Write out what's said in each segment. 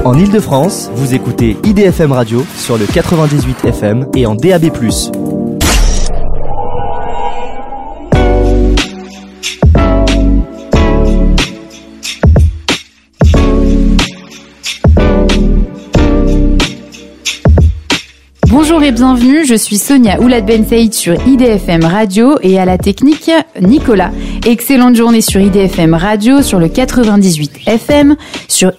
En Ile-de-France, vous écoutez IDFM Radio sur le 98 FM et en DAB+. Bonjour et bienvenue, je suis Sonia Oulad Ben Saïd sur IDFM Radio et à la technique Nicolas. Excellente journée sur IDFM Radio, sur le 98 FM, sur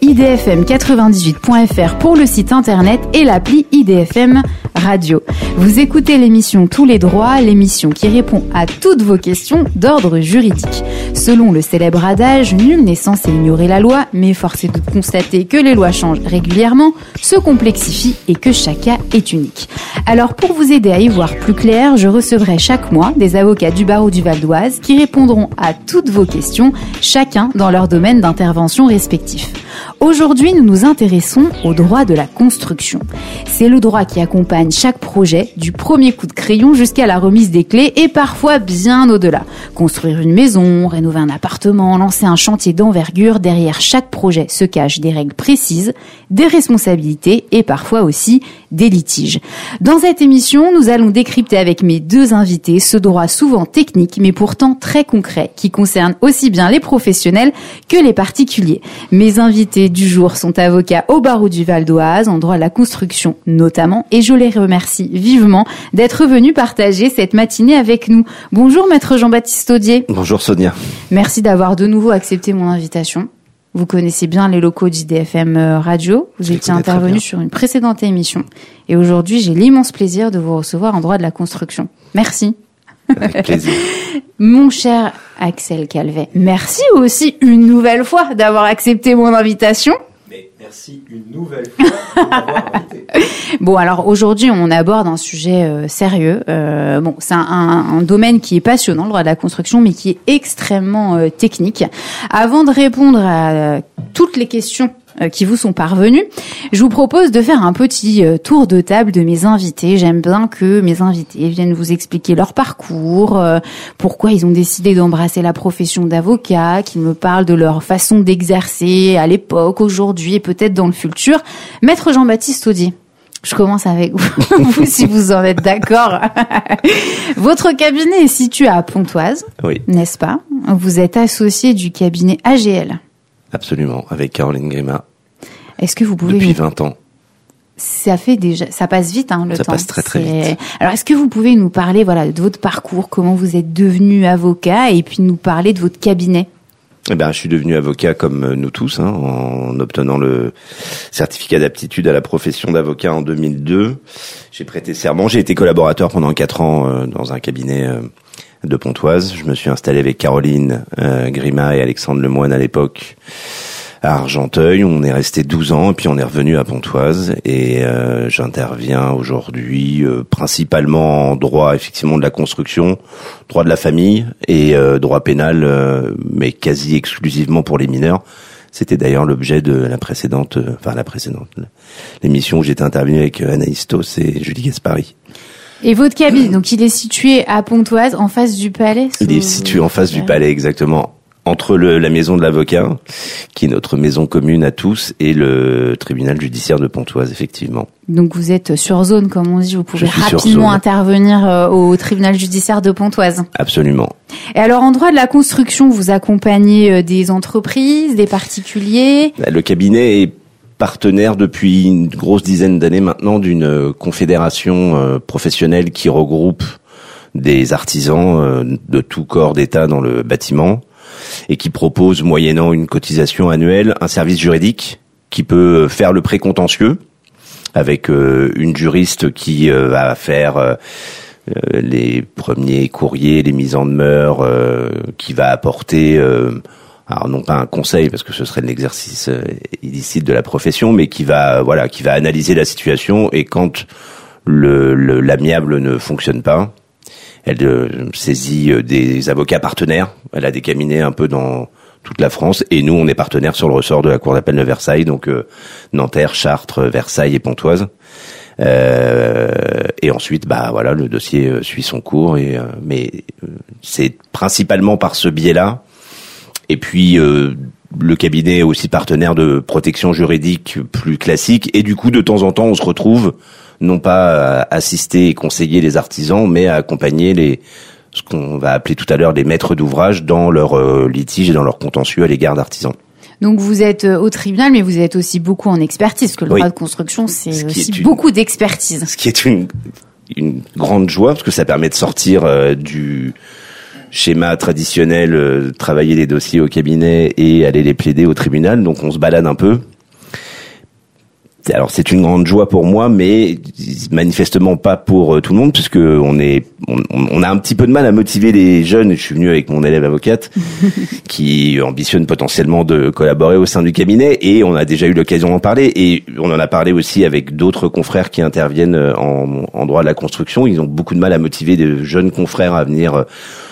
idfm98.fr pour le site internet et l'appli IDFM Radio. Vous écoutez l'émission Tous les droits, l'émission qui répond à toutes vos questions d'ordre juridique. Selon le célèbre adage, nul n'est censé ignorer la loi, mais force est de constater que les lois changent régulièrement, se complexifient et que chaque cas est unique. Alors pour vous aider à y voir plus clair, je recevrai chaque mois des avocats du barreau du Val d'Oise qui répondront à toutes vos questions, chacun dans leur domaine d'intervention respectif. Aujourd'hui, nous nous intéressons au droit de la construction. C'est le droit qui accompagne chaque projet, du premier coup de crayon jusqu'à la remise des clés et parfois bien au-delà. Construire une maison, rénover un appartement, lancer un chantier d'envergure, derrière chaque projet se cachent des règles précises, des responsabilités et parfois aussi des litiges. Dans cette émission, nous allons décrypter avec mes deux invités ce droit souvent technique mais pourtant très concret qui concerne aussi bien les professionnels que les particuliers. Mes invités du jour sont avocats au barreau du Val d'Oise, en droit de la construction notamment, et je les remercie vivement d'être venus partager cette matinée avec nous. Bonjour maître Jean-Baptiste Audier. Bonjour Sonia. Merci d'avoir de nouveau accepté mon invitation. Vous connaissez bien les locaux d'IDFM Radio. Vous étiez intervenu sur une précédente émission. Et aujourd'hui, j'ai l'immense plaisir de vous recevoir en droit de la construction. Merci. Avec plaisir. Mon cher Axel Calvet, merci aussi une nouvelle fois d'avoir accepté mon invitation. Mais merci une nouvelle fois de m'avoir invité. Bon, alors aujourd'hui, on aborde un sujet sérieux. C'est un domaine qui est passionnant, le droit de la construction, mais qui est extrêmement technique. Avant de répondre à toutes les questions qui vous sont parvenus, je vous propose de faire un petit tour de table de mes invités. J'aime bien que mes invités viennent vous expliquer leur parcours, pourquoi ils ont décidé d'embrasser la profession d'avocat, qu'ils me parlent de leur façon d'exercer à l'époque, aujourd'hui et peut-être dans le futur. Maître Jean-Baptiste Audier, je commence avec vous, si vous en êtes d'accord. Votre cabinet est situé à Pontoise, oui, n'est-ce pas? Vous êtes associé du cabinet AGL. Absolument, avec Caroline Grima. Est-ce que vous pouvez... Depuis 20 ans. Ça passe vite, le temps. Ça passe très vite. Alors, est-ce que vous pouvez nous parler, de votre parcours, comment vous êtes devenu avocat, et puis nous parler de votre cabinet? Je suis devenu avocat comme nous tous, en obtenant le certificat d'aptitude à la profession d'avocat en 2002. J'ai prêté serment. J'ai été collaborateur pendant 4 ans dans un cabinet de Pontoise. Je me suis installé avec Caroline Grima et Alexandre Lemoine à l'époque à Argenteuil. On est resté 12 ans et puis on est revenu à Pontoise et j'interviens aujourd'hui principalement en droit effectivement de la construction, droit de la famille et droit pénal, mais quasi exclusivement pour les mineurs. C'était d'ailleurs l'objet de l'émission où j'étais intervenu avec Anaïs Toss et Julie Gaspari. Et votre cabinet, donc il est situé à Pontoise, en face du palais? Il est situé en face du palais, exactement. Entre la maison de l'avocat, qui est notre maison commune à tous, et le tribunal judiciaire de Pontoise, effectivement. Donc vous êtes sur zone, comme on dit, vous pouvez rapidement intervenir au tribunal judiciaire de Pontoise. Absolument. Et alors, en droit de la construction, vous accompagnez des entreprises, des particuliers? Le cabinet est partenaire depuis une grosse dizaine d'années maintenant d'une confédération professionnelle qui regroupe des artisans de tout corps d'État dans le bâtiment et qui propose, moyennant une cotisation annuelle, un service juridique qui peut faire le précontentieux avec une juriste qui va faire les premiers courriers, les mises en demeure, qui va apporter... alors non pas un conseil parce que ce serait l'exercice illicite de la profession, mais qui va analyser la situation et quand l'amiable ne fonctionne pas, elle saisit des avocats partenaires. Elle a des cabinets un peu dans toute la France et nous on est partenaires sur le ressort de la cour d'appel de Versailles, donc Nanterre, Chartres, Versailles et Pontoise. Et ensuite le dossier suit son cours mais c'est principalement par ce biais-là. Et puis le cabinet est aussi partenaire de protection juridique plus classique, et du coup, de temps en temps, on se retrouve non pas à assister et conseiller les artisans, mais à accompagner ce qu'on va appeler tout à l'heure les maîtres d'ouvrage dans leur litige et dans leur contentieux à l'égard d'artisans. Donc vous êtes au tribunal, mais vous êtes aussi beaucoup en expertise, parce que le droit de construction, c'est aussi beaucoup d'expertise. Ce qui est une grande joie, parce que ça permet de sortir du schéma traditionnel, travailler les dossiers au cabinet et aller les plaider au tribunal. Donc on se balade un peu. Alors c'est une grande joie pour moi, mais manifestement pas pour tout le monde, puisque on a un petit peu de mal à motiver les jeunes. Je suis venu avec mon élève avocate qui ambitionne potentiellement de collaborer au sein du cabinet, et on a déjà eu l'occasion d'en parler, et on en a parlé aussi avec d'autres confrères qui interviennent en droit de la construction. Ils ont beaucoup de mal à motiver des jeunes confrères à venir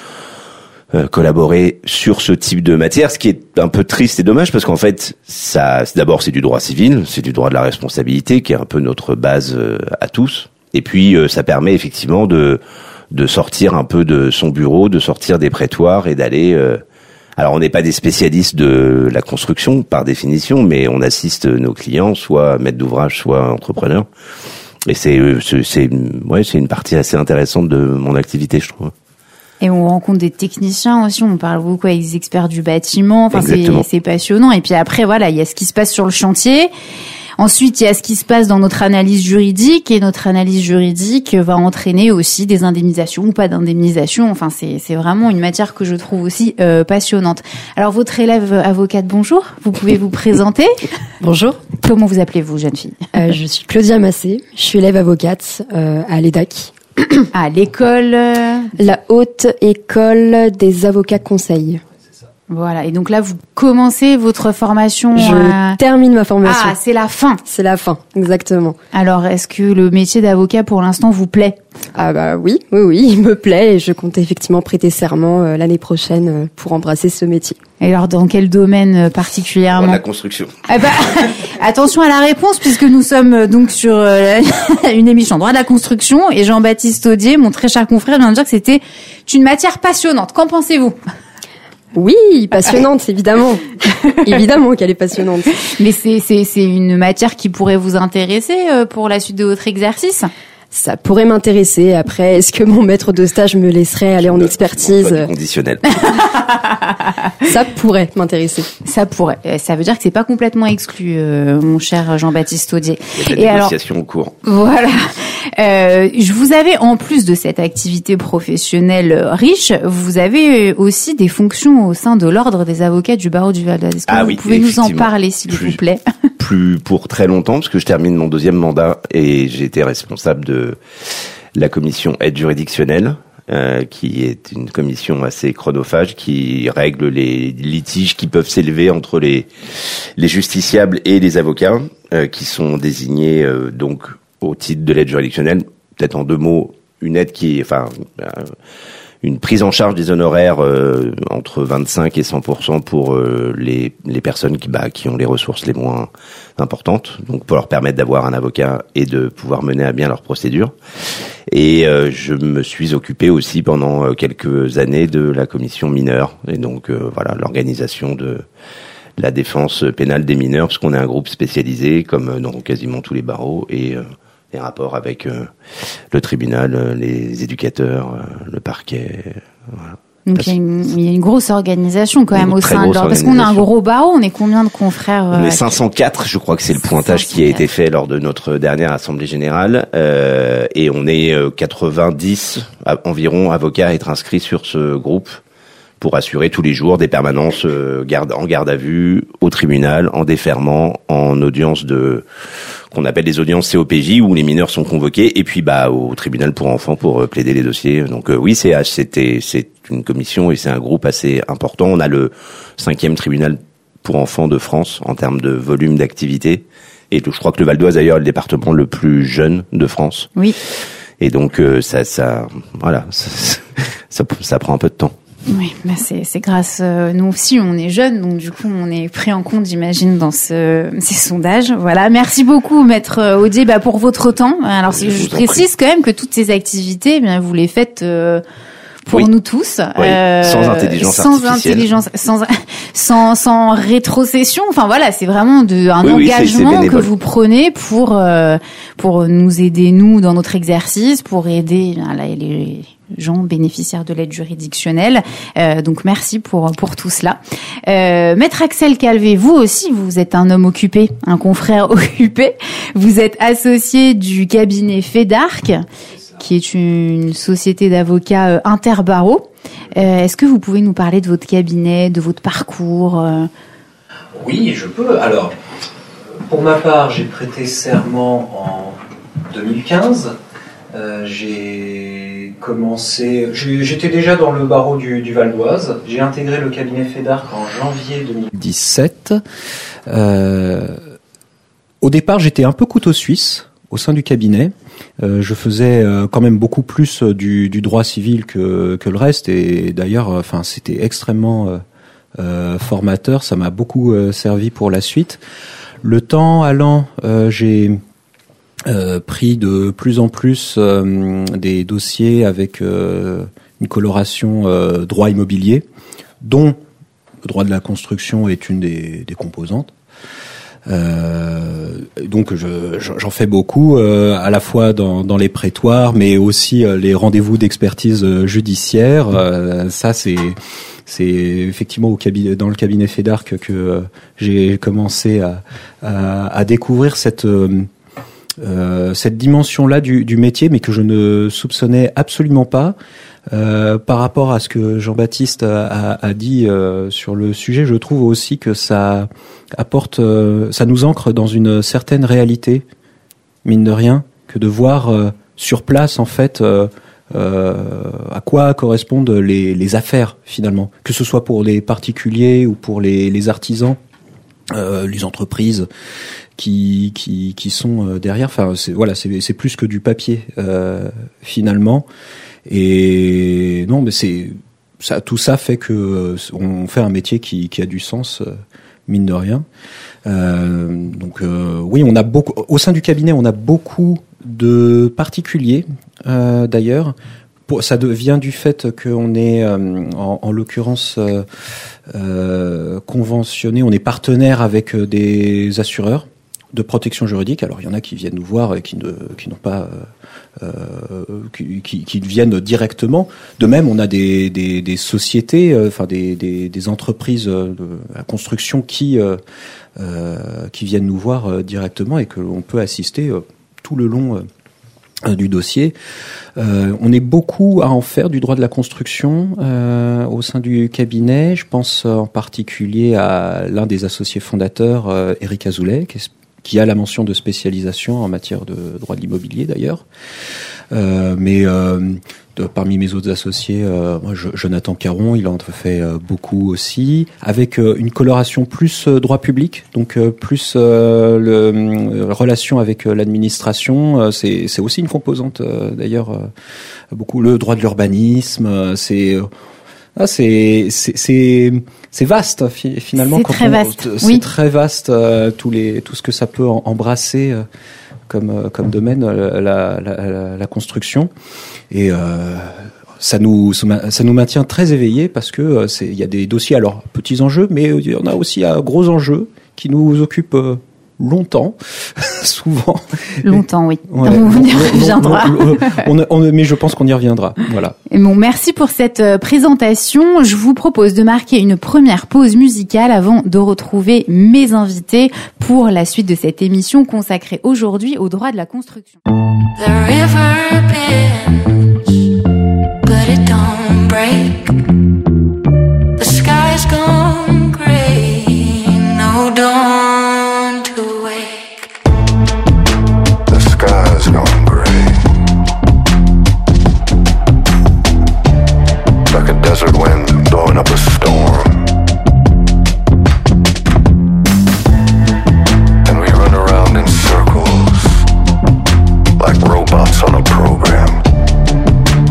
collaborer sur ce type de matière, ce qui est un peu triste et dommage, parce qu'en fait, d'abord c'est du droit civil, c'est du droit de la responsabilité, qui est un peu notre base à tous. Et puis ça permet effectivement de sortir un peu de son bureau, de sortir des prétoires et d'aller. Alors on n'est pas des spécialistes de la construction par définition, mais on assiste nos clients, soit maîtres d'ouvrage, soit entrepreneurs. Et c'est une partie assez intéressante de mon activité, je trouve. Et on rencontre des techniciens aussi, on parle beaucoup avec des experts du bâtiment, enfin c'est passionnant. Et puis après, voilà, il y a ce qui se passe sur le chantier. Ensuite, il y a ce qui se passe dans notre analyse juridique, et notre analyse juridique va entraîner aussi des indemnisations ou pas d'indemnisation. Enfin, c'est vraiment une matière que je trouve aussi passionnante. Alors, votre élève avocate, bonjour. Vous pouvez vous présenter? Bonjour. Comment vous appelez-vous, jeune fille? Je suis Claudia Massé. Je suis élève avocate à l'EDAC. À l'école La Haute École des Avocats Conseils. Voilà, et donc là, vous commencez votre formation. Je termine ma formation. Ah, c'est la fin. C'est la fin, exactement. Alors, est-ce que le métier d'avocat, pour l'instant, vous plaît? Ah bah oui, il me plaît, et je compte effectivement prêter serment l'année prochaine pour embrasser ce métier. Et alors, dans quel domaine particulièrement? La construction. Ah bah, attention à la réponse, puisque nous sommes donc sur une émission droit de la construction, et Jean-Baptiste Audier, mon très cher confrère, vient de dire que c'était une matière passionnante. Qu'en pensez-vous? Oui, passionnante, évidemment. Évidemment qu'elle est passionnante. Mais c'est une matière qui pourrait vous intéresser pour la suite de votre exercice? Ça pourrait m'intéresser. Après, est-ce que mon maître de stage me laisserait aller en expertise? Conditionnel. Ça pourrait m'intéresser. Ça pourrait. Ça veut dire que c'est pas complètement exclu, mon cher Jean-Baptiste Audier. Il y a des négociations au cours. Voilà. Je vous avais, en plus de cette activité professionnelle riche, vous avez aussi des fonctions au sein de l'ordre des avocats du barreau du Val d'Oise. Est-ce que vous pouvez nous en parler, s'il vous plaît? Plus pour très longtemps, parce que je termine mon 2e mandat et j'ai été responsable de la commission aide juridictionnelle, qui est une commission assez chronophage qui règle les litiges qui peuvent s'élever entre les justiciables et les avocats, qui sont désignés donc au titre de l'aide juridictionnelle. Peut-être en 2 mots, une aide qui est, une prise en charge des honoraires entre 25 et 100% pour les personnes qui ont les ressources les moins importantes, donc pour leur permettre d'avoir un avocat et de pouvoir mener à bien leur procédure. Et je me suis occupé aussi pendant quelques années de la commission mineure, et donc l'organisation de la défense pénale des mineurs, parce qu'on est un groupe spécialisé comme dans quasiment tous les barreaux, et les rapports avec le tribunal, les éducateurs, le parquet. Voilà. Donc il y a une grosse organisation quand même au sein de l'ordre. Parce qu'on a un gros barreau, on est combien de confrères? On est 504, je crois que c'est le pointage 504. Qui a été fait lors de notre dernière assemblée générale. Et on est 90 environ avocats à être inscrits sur ce groupe pour assurer tous les jours des permanences en garde à vue, au tribunal, en déferment, en audience qu'on appelle les audiences COPJ, où les mineurs sont convoqués, et puis au tribunal pour enfants pour plaider les dossiers. Donc oui, c'est une commission et c'est un groupe assez important. On a le 5e tribunal pour enfants de France en termes de volume d'activité, et je crois que le Val d'Oise d'ailleurs est le département le plus jeune de France. Oui. Et donc ça prend un peu de temps. Oui, c'est grâce, nous aussi on est jeunes, donc du coup on est pris en compte, j'imagine, dans ces sondages. Voilà, merci beaucoup maître Audier pour votre temps. Alors je précise quand même que toutes ces activités, vous les faites pour nous tous. Oui, sans intelligence artificielle. Sans rétrocession. Enfin voilà, c'est vraiment un engagement que vous prenez pour nous aider, nous, dans notre exercice, pour aider les gens bénéficiaires de l'aide juridictionnelle. Donc merci pour tout cela. Maître Axel Calvé, vous aussi, vous êtes un homme occupé, un confrère occupé. Vous êtes associé du cabinet FEDARC, qui est une société d'avocats interbarreaux. Est-ce que vous pouvez nous parler de votre cabinet, de votre parcours ? Oui, je peux. Alors, pour ma part, j'ai prêté serment en 2015. J'étais déjà dans le barreau du Val d'Oise. J'ai intégré le cabinet FEDARC en janvier 2017. Au départ, j'étais un peu couteau suisse au sein du cabinet. Je faisais quand même beaucoup plus du droit civil que le reste, et d'ailleurs, c'était extrêmement formateur. Ça m'a beaucoup servi pour la suite. Le temps allant, j'ai pris de plus en plus des dossiers avec une coloration droit immobilier, dont le droit de la construction est une des composantes. Donc j'en fais beaucoup, à la fois dans les prétoires, mais aussi les rendez-vous d'expertise judiciaire. Ça c'est effectivement dans le cabinet FEDARC que j'ai commencé à découvrir cette dimension-là du métier, mais que je ne soupçonnais absolument pas. Par rapport à ce que Jean-Baptiste a dit sur le sujet, je trouve aussi que ça apporte, ça nous ancre dans une certaine réalité, mine de rien, que de voir sur place en fait à quoi correspondent les affaires finalement, que ce soit pour les particuliers ou pour les artisans, les entreprises qui sont derrière. Enfin, c'est plus que du papier finalement. Et non, mais tout ça fait que on fait un métier qui a du sens, mine de rien. Oui, on a beaucoup au sein du cabinet, on a beaucoup de particuliers d'ailleurs. Ça vient du fait qu'on est en l'occurrence conventionné, on est partenaire avec des assureurs de protection juridique. Alors il y en a qui viennent nous voir et qui n'ont pas qui viennent directement. De même, on a des sociétés, des entreprises de la construction qui viennent nous voir directement et que l'on peut assister tout le long du dossier. On est beaucoup à en faire du droit de la construction au sein du cabinet. Je pense en particulier à l'un des associés fondateurs, Éric Azoulay, qui a la mention de spécialisation en matière de droit de l'immobilier d'ailleurs. Parmi mes autres associés, Jonathan Caron, il en fait beaucoup aussi, avec une coloration plus droit public, donc plus relation avec l'administration. C'est aussi une composante d'ailleurs, beaucoup le droit de l'urbanisme. C'est vaste finalement. C'est très vaste. C'est très vaste tout ce que ça peut embrasser comme domaine, la construction. Et ça nous maintient très éveillés parce que il y a des dossiers, alors petits enjeux, mais il y en a aussi à gros enjeux qui nous occupent longtemps, souvent. Longtemps, oui. Ouais. On y reviendra. Mais je pense qu'on y reviendra. Voilà. Bon, merci pour cette présentation. Je vous propose de marquer une première pause musicale avant de retrouver mes invités pour la suite de cette émission consacrée aujourd'hui au droit de la construction. The river bends, but it don't break. The sky's gone gray, no dawn to wake. The sky's gone gray, like a desert wind blowing up a storm. And we run around in circles like robots on a program.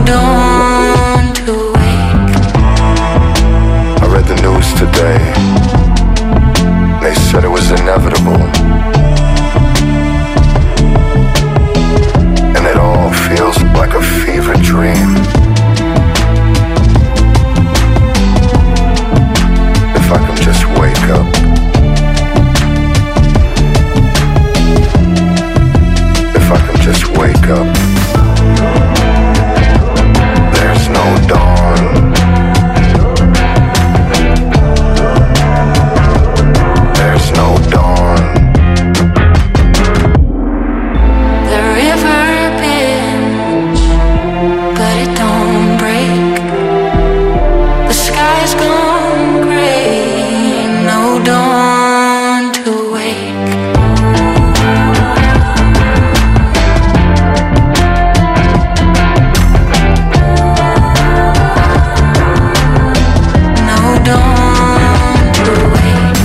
dawn to wake. I read the news today. They said it was inevitable. And it all feels like a fever dream. If I can just wake up. If I can just wake up. There's no dawn. There's no dawn. The river bends, but it don't break. The sky's gone gray, no dawn to wake. No dawn to wake.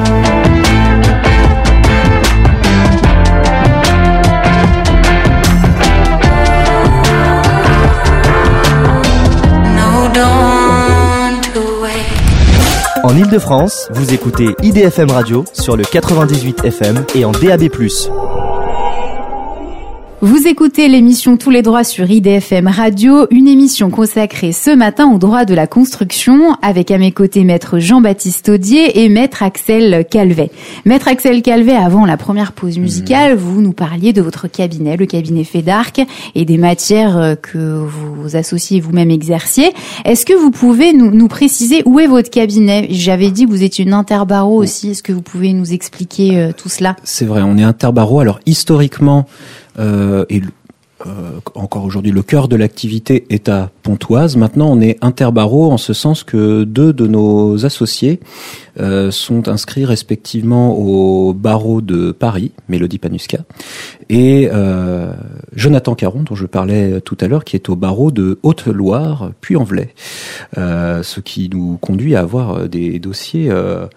No dawn to wake. En Ile-de-France, vous écoutez IDFM Radio sur le 98 FM et en DAB+. Vous écoutez l'émission Tous les droits sur IDFM Radio, une émission consacrée ce matin aux droits de la construction, avec à mes côtés maître Jean-Baptiste Audier et maître Axel Calvet. Maître Axel Calvet, avant la première pause musicale, vous nous parliez de votre cabinet, le cabinet FEDARC, et des matières que vous associez vous-même exerciez. Est-ce que vous pouvez nous préciser où est votre cabinet? J'avais dit que vous étiez une interbarreau aussi. Est-ce que vous pouvez nous expliquer tout cela? C'est vrai, on est interbarreau. Alors historiquement, encore aujourd'hui, le cœur de l'activité est à Pontoise. Maintenant, on est interbarreau en ce sens que deux de nos associés sont inscrits respectivement au barreau de Paris, Mélodie Panuska, et Jonathan Caron, dont je parlais tout à l'heure, qui est au barreau de Haute-Loire, Puy-en-Velay. Ce qui nous conduit à avoir des dossiers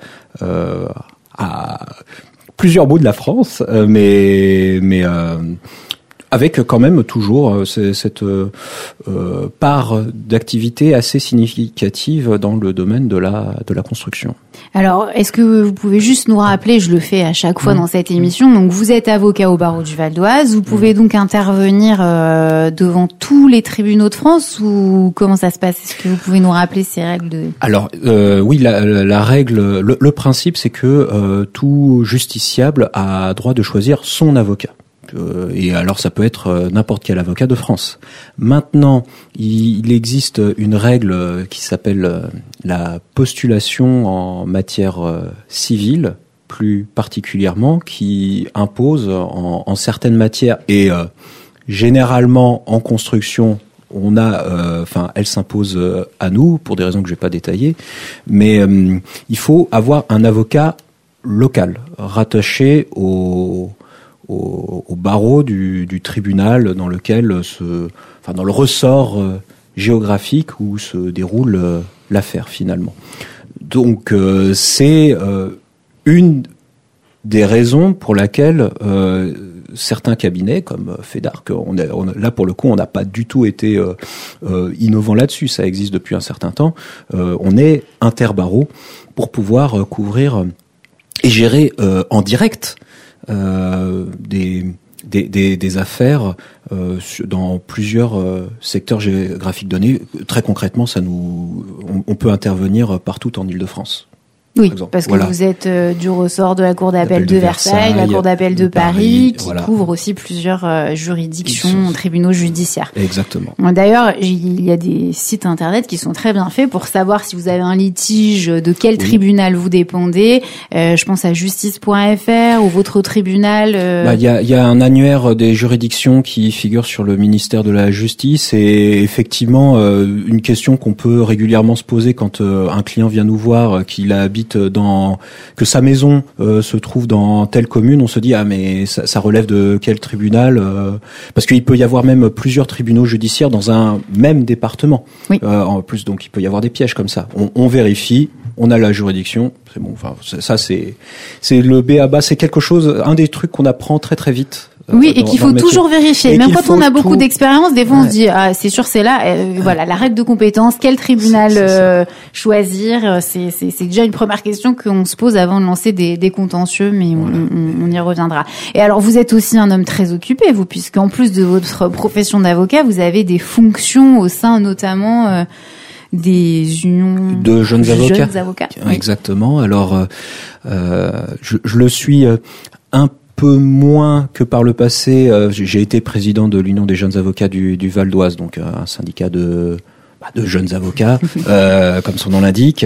à plusieurs bouts de la France, mais avec quand même toujours cette part d'activité assez significative dans le domaine de la construction. Alors, est-ce que vous pouvez juste nous rappeler, je le fais à chaque fois dans cette émission, donc vous êtes avocat au barreau du Val d'Oise, vous pouvez donc intervenir devant tous les tribunaux de France, ou comment ça se passe? Est-ce que vous pouvez nous rappeler ces règles de... Alors, oui, la règle, le principe, c'est que tout justiciable a droit de choisir son avocat. Et alors ça peut être n'importe quel avocat de France. Maintenant, il existe une règle qui s'appelle la postulation en matière civile, plus particulièrement, qui impose en certaines matières, et généralement en construction, on a, elle s'impose à nous pour des raisons que je vais pas détailler, mais il faut avoir un avocat local rattaché au barreau du tribunal dans lequel dans le ressort géographique où se déroule l'affaire finalement. Donc c'est une des raisons pour laquelle certains cabinets comme FEDARC, là pour le coup on n'a pas du tout été innovant là-dessus, ça existe depuis un certain temps. On est interbarreau pour pouvoir couvrir et gérer en direct des affaires dans plusieurs secteurs géographiques donnés. Très concrètement, on peut intervenir partout en Île-de-France. Oui, parce que vous êtes du ressort de la Cour d'appel de Versailles, la Cour d'appel de Paris, qui couvre aussi plusieurs juridictions, tribunaux judiciaires. Exactement. D'ailleurs, il y a des sites internet qui sont très bien faits pour savoir si vous avez un litige, de quel tribunal vous dépendez. Je pense à justice.fr ou votre tribunal. Il y a un annuaire des juridictions qui figure sur le ministère de la Justice, et effectivement, une question qu'on peut régulièrement se poser quand un client vient nous voir, qu'il habite que sa maison se trouve dans telle commune, on se dit mais ça relève de quel tribunal, parce qu'il peut y avoir même plusieurs tribunaux judiciaires dans un même département. Oui. En plus, donc il peut y avoir des pièges comme ça. On vérifie, on a la juridiction, c'est bon. Enfin, ça c'est le b.a.-ba, c'est quelque chose, un des trucs qu'on apprend très très vite Oui, et qu'il faut toujours vérifier. Même quand on a beaucoup tout- d'expérience, des fois on Ouais. se dit c'est sûr c'est là. Voilà, la règle de compétence, quel tribunal C'est ça. choisir, c'est déjà une première question qu'on se pose avant de lancer des contentieux, mais on y reviendra. Et alors vous êtes aussi un homme très occupé, vous, puisqu'en plus de votre profession d'avocat, vous avez des fonctions au sein notamment des unions De jeunes avocats. Oui. Exactement. Alors, je le suis un peu moins que par le passé. J'ai été président de l'Union des jeunes avocats du Val d'Oise, donc un syndicat de jeunes avocats, comme son nom l'indique.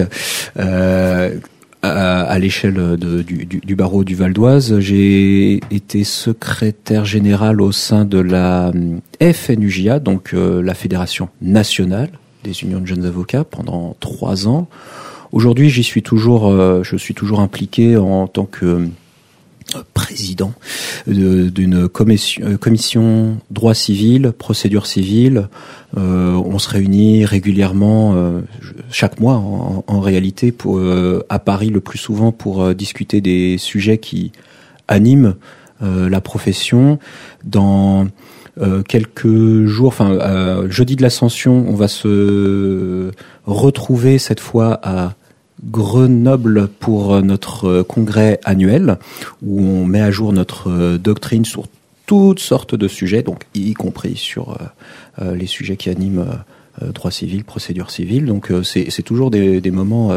À l'échelle du barreau du Val d'Oise, j'ai été secrétaire général au sein de la FNUJA, donc la Fédération nationale des unions de jeunes avocats, pendant 3 ans. Aujourd'hui, je suis toujours impliqué en tant que président d'une commission droit civil, procédure civile. On se réunit régulièrement, chaque mois en réalité, à Paris le plus souvent, pour discuter des sujets qui animent la profession. Dans quelques jours, jeudi de l'Ascension, on va se retrouver cette fois à Grenoble pour notre congrès annuel, où on met à jour notre doctrine sur toutes sortes de sujets, donc y compris sur les sujets qui animent droit civil, procédure civile. Donc c'est toujours des moments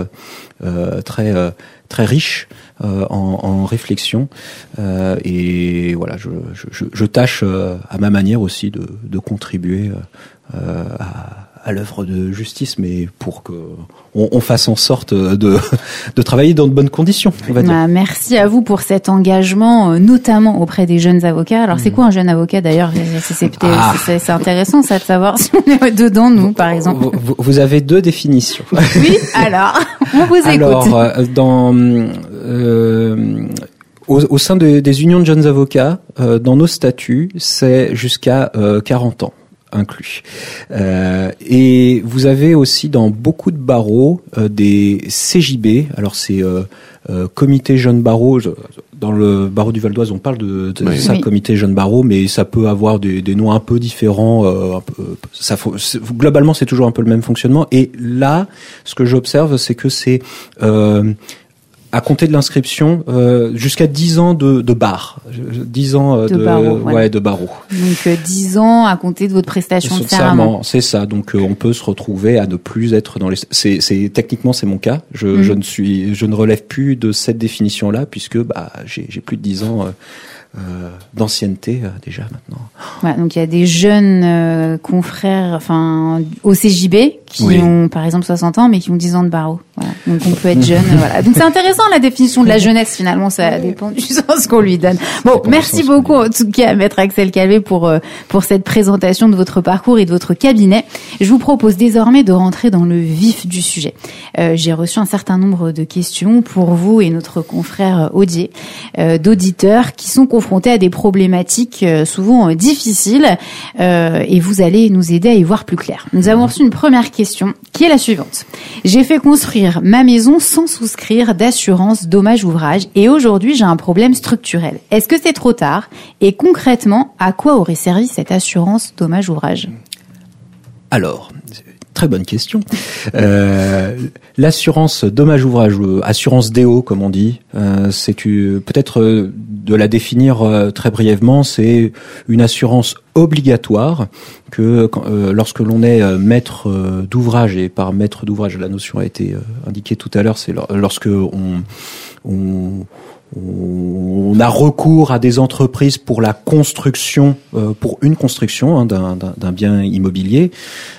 très riches en réflexion, et voilà, je tâche à ma manière aussi de contribuer à l'œuvre de justice, mais pour que on fasse en sorte de travailler dans de bonnes conditions, on va dire. Merci à vous pour cet engagement, notamment auprès des jeunes avocats. Alors, c'est quoi un jeune avocat d'ailleurs? C'est intéressant ça de savoir si on est dedans, nous, par exemple. Vous avez 2 définitions. Oui, alors, on vous écoute. Alors, au sein des unions de jeunes avocats, dans nos statuts, c'est jusqu'à 40 ans inclus. Et vous avez aussi dans beaucoup de barreaux des CJB. Alors c'est comité jeunes barreaux. Dans le barreau du Val d'Oise, on parle de ça, Oui. comité jeunes barreaux, mais ça peut avoir des noms un peu différents. Globalement, c'est toujours un peu le même fonctionnement. Et là, ce que j'observe, c'est que c'est à compter de l'inscription, jusqu'à 10 ans de bar. 10 ans De barreau, voilà. ouais, de barreau. Donc 10 ans à compter de votre prestation de serment. C'est ça. Donc on peut se retrouver à ne plus être dans les. Techniquement c'est mon cas. Je ne relève plus de cette définition-là, puisque j'ai plus de 10 ans d'ancienneté déjà maintenant. Voilà, donc il y a des jeunes confrères, au CJB qui ont par exemple 60 ans, mais qui ont 10 ans de barreau. Voilà. Donc on peut être jeune. Voilà. Donc c'est intéressant la définition de la jeunesse, finalement, ça dépend du sens qu'on lui donne. Bon, merci beaucoup en tout cas, Maître Axel Calvé, pour cette présentation de votre parcours et de votre cabinet. Je vous propose désormais de rentrer dans le vif du sujet. J'ai reçu un certain nombre de questions pour vous et notre confrère Audier, d'auditeurs qui sont confrontés à des problématiques souvent difficiles, et vous allez nous aider à y voir plus clair. Nous avons reçu une première question qui est la suivante. J'ai fait construire ma maison sans souscrire d'assurance dommage-ouvrage et aujourd'hui j'ai un problème structurel. Est-ce que c'est trop tard? Et concrètement, à quoi aurait servi cette assurance dommage-ouvrage? Alors, très bonne question. L'assurance dommage-ouvrage, assurance DO comme on dit, c'est peut-être de la définir très brièvement, c'est une assurance obligatoire que lorsque l'on est maître d'ouvrage, et par maître d'ouvrage la notion a été indiquée tout à l'heure, c'est lorsque on a recours à des entreprises pour la construction, pour une construction d'un bien immobilier.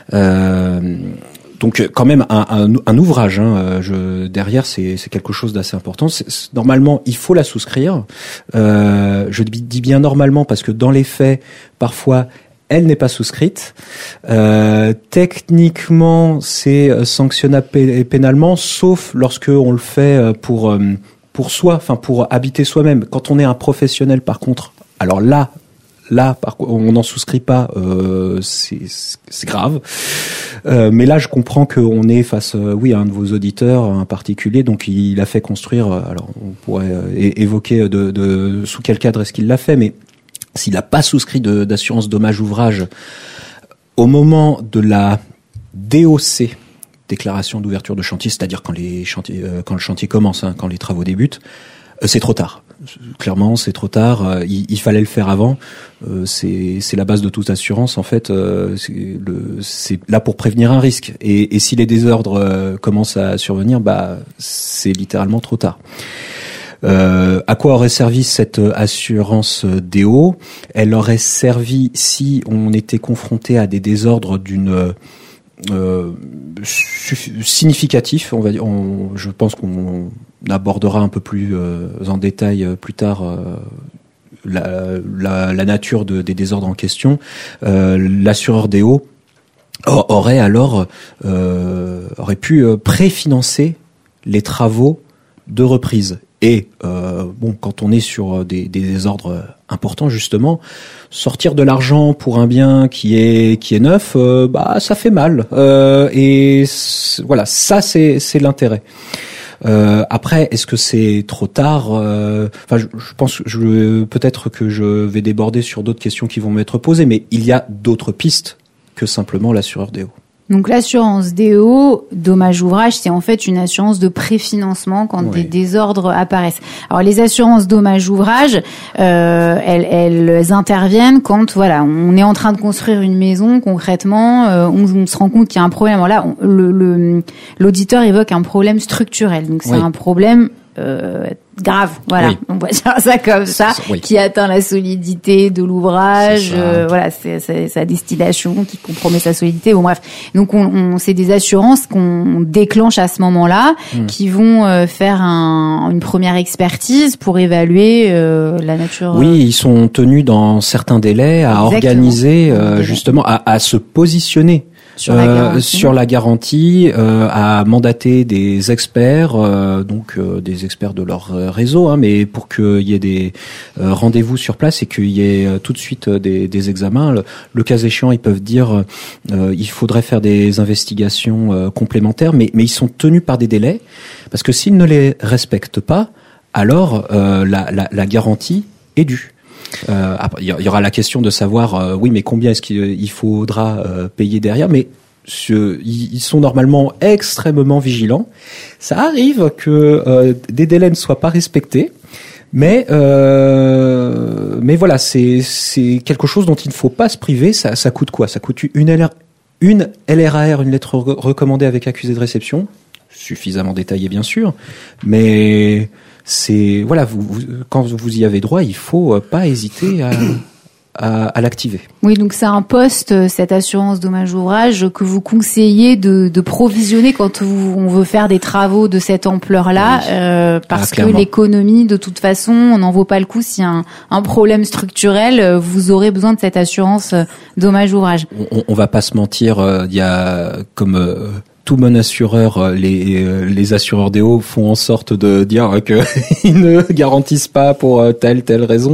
Donc quand même un ouvrage. Derrière, c'est quelque chose d'assez important. Normalement, il faut la souscrire. Je dis bien normalement parce que dans les faits, parfois, elle n'est pas souscrite. Techniquement, c'est sanctionnable pénalement, sauf lorsque on le fait pour soi, pour habiter soi-même. Quand on est un professionnel, par contre, alors là, on n'en souscrit pas, c'est grave. Mais là, je comprends qu'on est face, à un de vos auditeurs, un particulier, donc il a fait construire. Alors, on pourrait évoquer sous quel cadre est-ce qu'il l'a fait, mais s'il n'a pas souscrit d'assurance dommage ouvrage au moment de la DOC, déclaration d'ouverture de chantier, c'est-à-dire quand le chantier commence, quand les travaux débutent, c'est trop tard. Clairement, c'est trop tard. Il fallait le faire avant. C'est la base de toute assurance. En fait, c'est là pour prévenir un risque. Et si les désordres commencent à survenir, c'est littéralement trop tard. À quoi aurait servi cette assurance DO ? Elle aurait servi si on était confronté à des désordres d'une significatif, on va dire. Je pense qu'on abordera un peu plus en détail plus tard la nature des désordres en question. L'assureur DO aurait pu préfinancer les travaux de reprise. Et quand on est sur des désordres importants, justement, sortir de l'argent pour un bien qui est neuf, ça fait mal. Et voilà, ça c'est l'intérêt. Après, est-ce que c'est trop tard ? Je pense peut-être que je vais déborder sur d'autres questions qui vont m'être posées, mais il y a d'autres pistes que simplement l'assureur DO. Donc l'assurance DO, dommage ouvrage, c'est en fait une assurance de préfinancement quand des désordres apparaissent. Alors les assurances dommage ouvrage, elles interviennent quand on est en train de construire une maison concrètement, on se rend compte qu'il y a un problème. Alors là, l'auditeur évoque un problème structurel, donc c'est un problème grave, on va dire ça comme ça, qui atteint la solidité de l'ouvrage, c'est sa distillation qui compromet sa solidité. Bon bref, donc c'est des assurances qu'on déclenche à ce moment-là, qui vont faire une première expertise pour évaluer la nature. Oui, ils sont tenus dans certains délais à organiser justement à se positionner sur la garantie, à mandater des experts, des experts de leur réseau, mais pour qu'il y ait des rendez-vous sur place et qu'il y ait tout de suite des examens. Le cas échéant, ils peuvent dire il faudrait faire des investigations complémentaires, mais ils sont tenus par des délais, parce que s'ils ne les respectent pas, alors la garantie est due. Il y aura la question de savoir mais combien est-ce qu'il faudra payer derrière, mais ils sont normalement extrêmement vigilants. Ça arrive que des délais ne soient pas respectés, mais voilà, c'est quelque chose dont il ne faut pas se priver. Ça coûte quoi ? Ça coûte une LRAR, une lettre recommandée avec accusé de réception, suffisamment détaillée bien sûr, mais c'est quand vous y avez droit, il faut pas hésiter à l'activer. Oui, donc c'est un poste, cette assurance dommage ouvrage, que vous conseillez de provisionner quand on veut faire des travaux de cette ampleur-là, parce que l'économie, de toute façon, on n'en vaut pas le coup. S'il y a un problème structurel, vous aurez besoin de cette assurance dommage ouvrage. On va pas se mentir, il y a comme tout bon assureur, les assureurs DO font en sorte de dire qu'ils ne garantissent pas pour telle raison.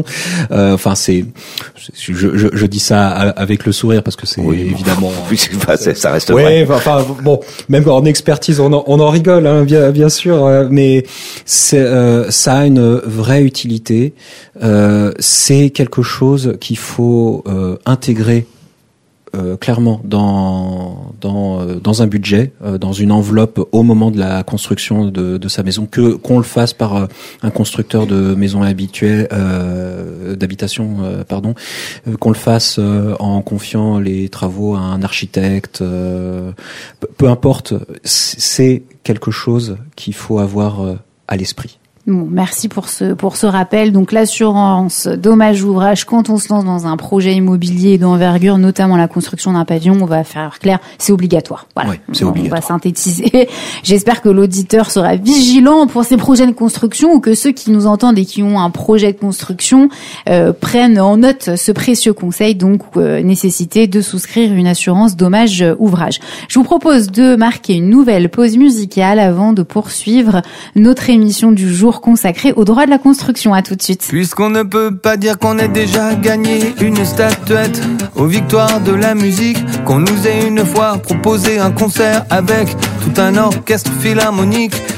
Je dis ça avec le sourire parce que c'est évidemment. Ça reste vrai. Même en expertise, on en rigole, bien sûr, mais ça a une vraie utilité. C'est quelque chose qu'il faut intégrer clairement dans un budget, dans une enveloppe au moment de la construction de sa maison, qu'on le fasse par un constructeur de maisons d'habitation, qu'on le fasse en confiant les travaux à un architecte, peu importe, c'est quelque chose qu'il faut avoir à l'esprit. Bon, merci pour ce rappel. Donc l'assurance dommage ouvrage quand on se lance dans un projet immobilier d'envergure, notamment la construction d'un pavillon, on va faire clair, c'est obligatoire. Voilà. Oui, c'est obligatoire. On va synthétiser. J'espère que l'auditeur sera vigilant pour ses projets de construction, ou que ceux qui nous entendent et qui ont un projet de construction prennent en note ce précieux conseil, donc nécessité de souscrire une assurance dommage ouvrage. Je vous propose de marquer une nouvelle pause musicale avant de poursuivre notre émission du jour consacré au droit de la construction. À tout de suite. Puisqu'on ne peut pas dire qu'on ait déjà gagné une statuette aux victoires de la musique, qu'on nous ait une fois proposé un concert avec tout un orchestre philharmonique,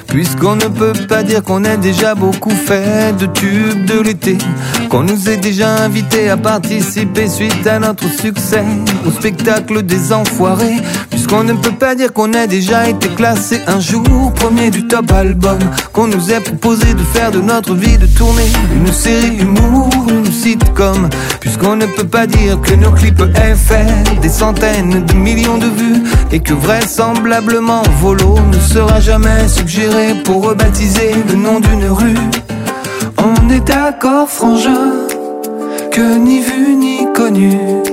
puisqu'on ne peut pas dire qu'on ait déjà beaucoup fait de tubes de l'été, qu'on nous ait déjà invités à participer suite à notre succès au spectacle des enfoirés, puisqu'on ne peut pas dire qu'on ait déjà été classé un jour premier du top album, qu'on nous ait proposé de faire de notre vie de tournée une série humour, une sitcom, puisqu'on ne peut pas dire que nos clips aient fait des centaines de millions de vues, et que vraisemblablement Volo ne sera jamais suggéré pour rebaptiser le nom d'une rue. On est d'accord, frangin, que ni vu ni connu,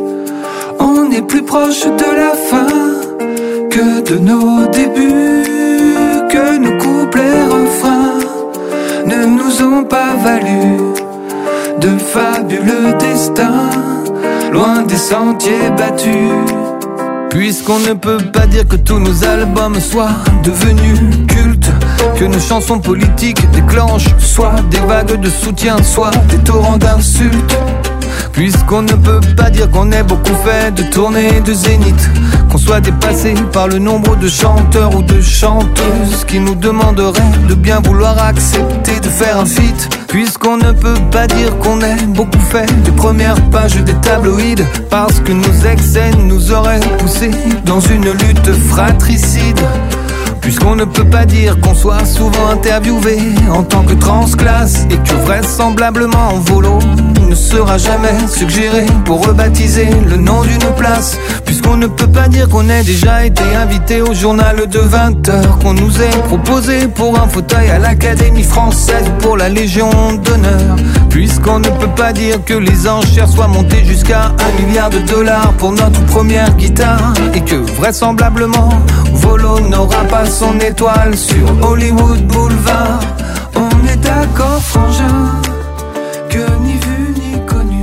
on est plus proche de la fin que de nos débuts, que nos couplets refrains ne nous ont pas valu de fabuleux destins, loin des sentiers battus. Puisqu'on ne peut pas dire que tous nos albums soient devenus cultes, que nos chansons politiques déclenchent soit des vagues de soutien, soit des torrents d'insultes. Puisqu'on ne peut pas dire qu'on ait beaucoup fait de tournées de zénith, qu'on soit dépassé par le nombre de chanteurs ou de chanteuses qui nous demanderaient de bien vouloir accepter de faire un feat. Puisqu'on ne peut pas dire qu'on ait beaucoup fait des premières pages des tabloïds, parce que nos excès nous auraient poussés dans une lutte fratricide. Puisqu'on ne peut pas dire qu'on soit souvent interviewé en tant que transclasse, et que vraisemblablement Volo ne sera jamais suggéré pour rebaptiser le nom d'une place. Puisqu'on ne peut pas dire qu'on ait déjà été invité au journal de 20h, qu'on nous ait proposé pour un fauteuil à l'Académie française ou pour la Légion d'honneur. Puisqu'on ne peut pas dire que les enchères soient montées jusqu'à $1 milliard pour notre première guitare, et que vraisemblablement Volo n'aura pas son étoile sur Hollywood Boulevard. On est d'accord, frangin, que ni vu ni connu,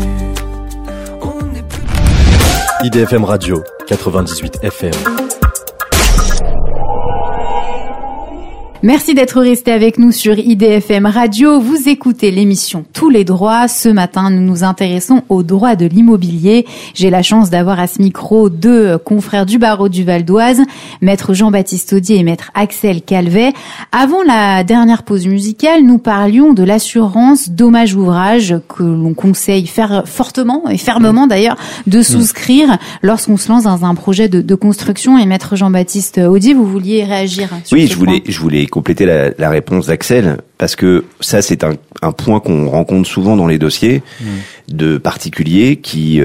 on n'est plus... IDFM Radio 98 FM. Merci d'être resté avec nous sur IDFM Radio. Vous écoutez l'émission Tous les droits. Ce matin, nous nous intéressons aux droits de l'immobilier. J'ai la chance d'avoir à ce micro deux confrères du barreau du Val d'Oise, maître Jean-Baptiste Audier et maître Axel Calvet. Avant la dernière pause musicale, nous parlions de l'assurance dommage ouvrage que l'on conseille fortement et fermement d'ailleurs de souscrire lorsqu'on se lance dans un projet de construction. Et maître Jean-Baptiste Audier, vous vouliez réagir sur ce point. Je voulais compléter la réponse d'Axel, parce que ça c'est un point qu'on rencontre souvent dans les dossiers de particuliers qui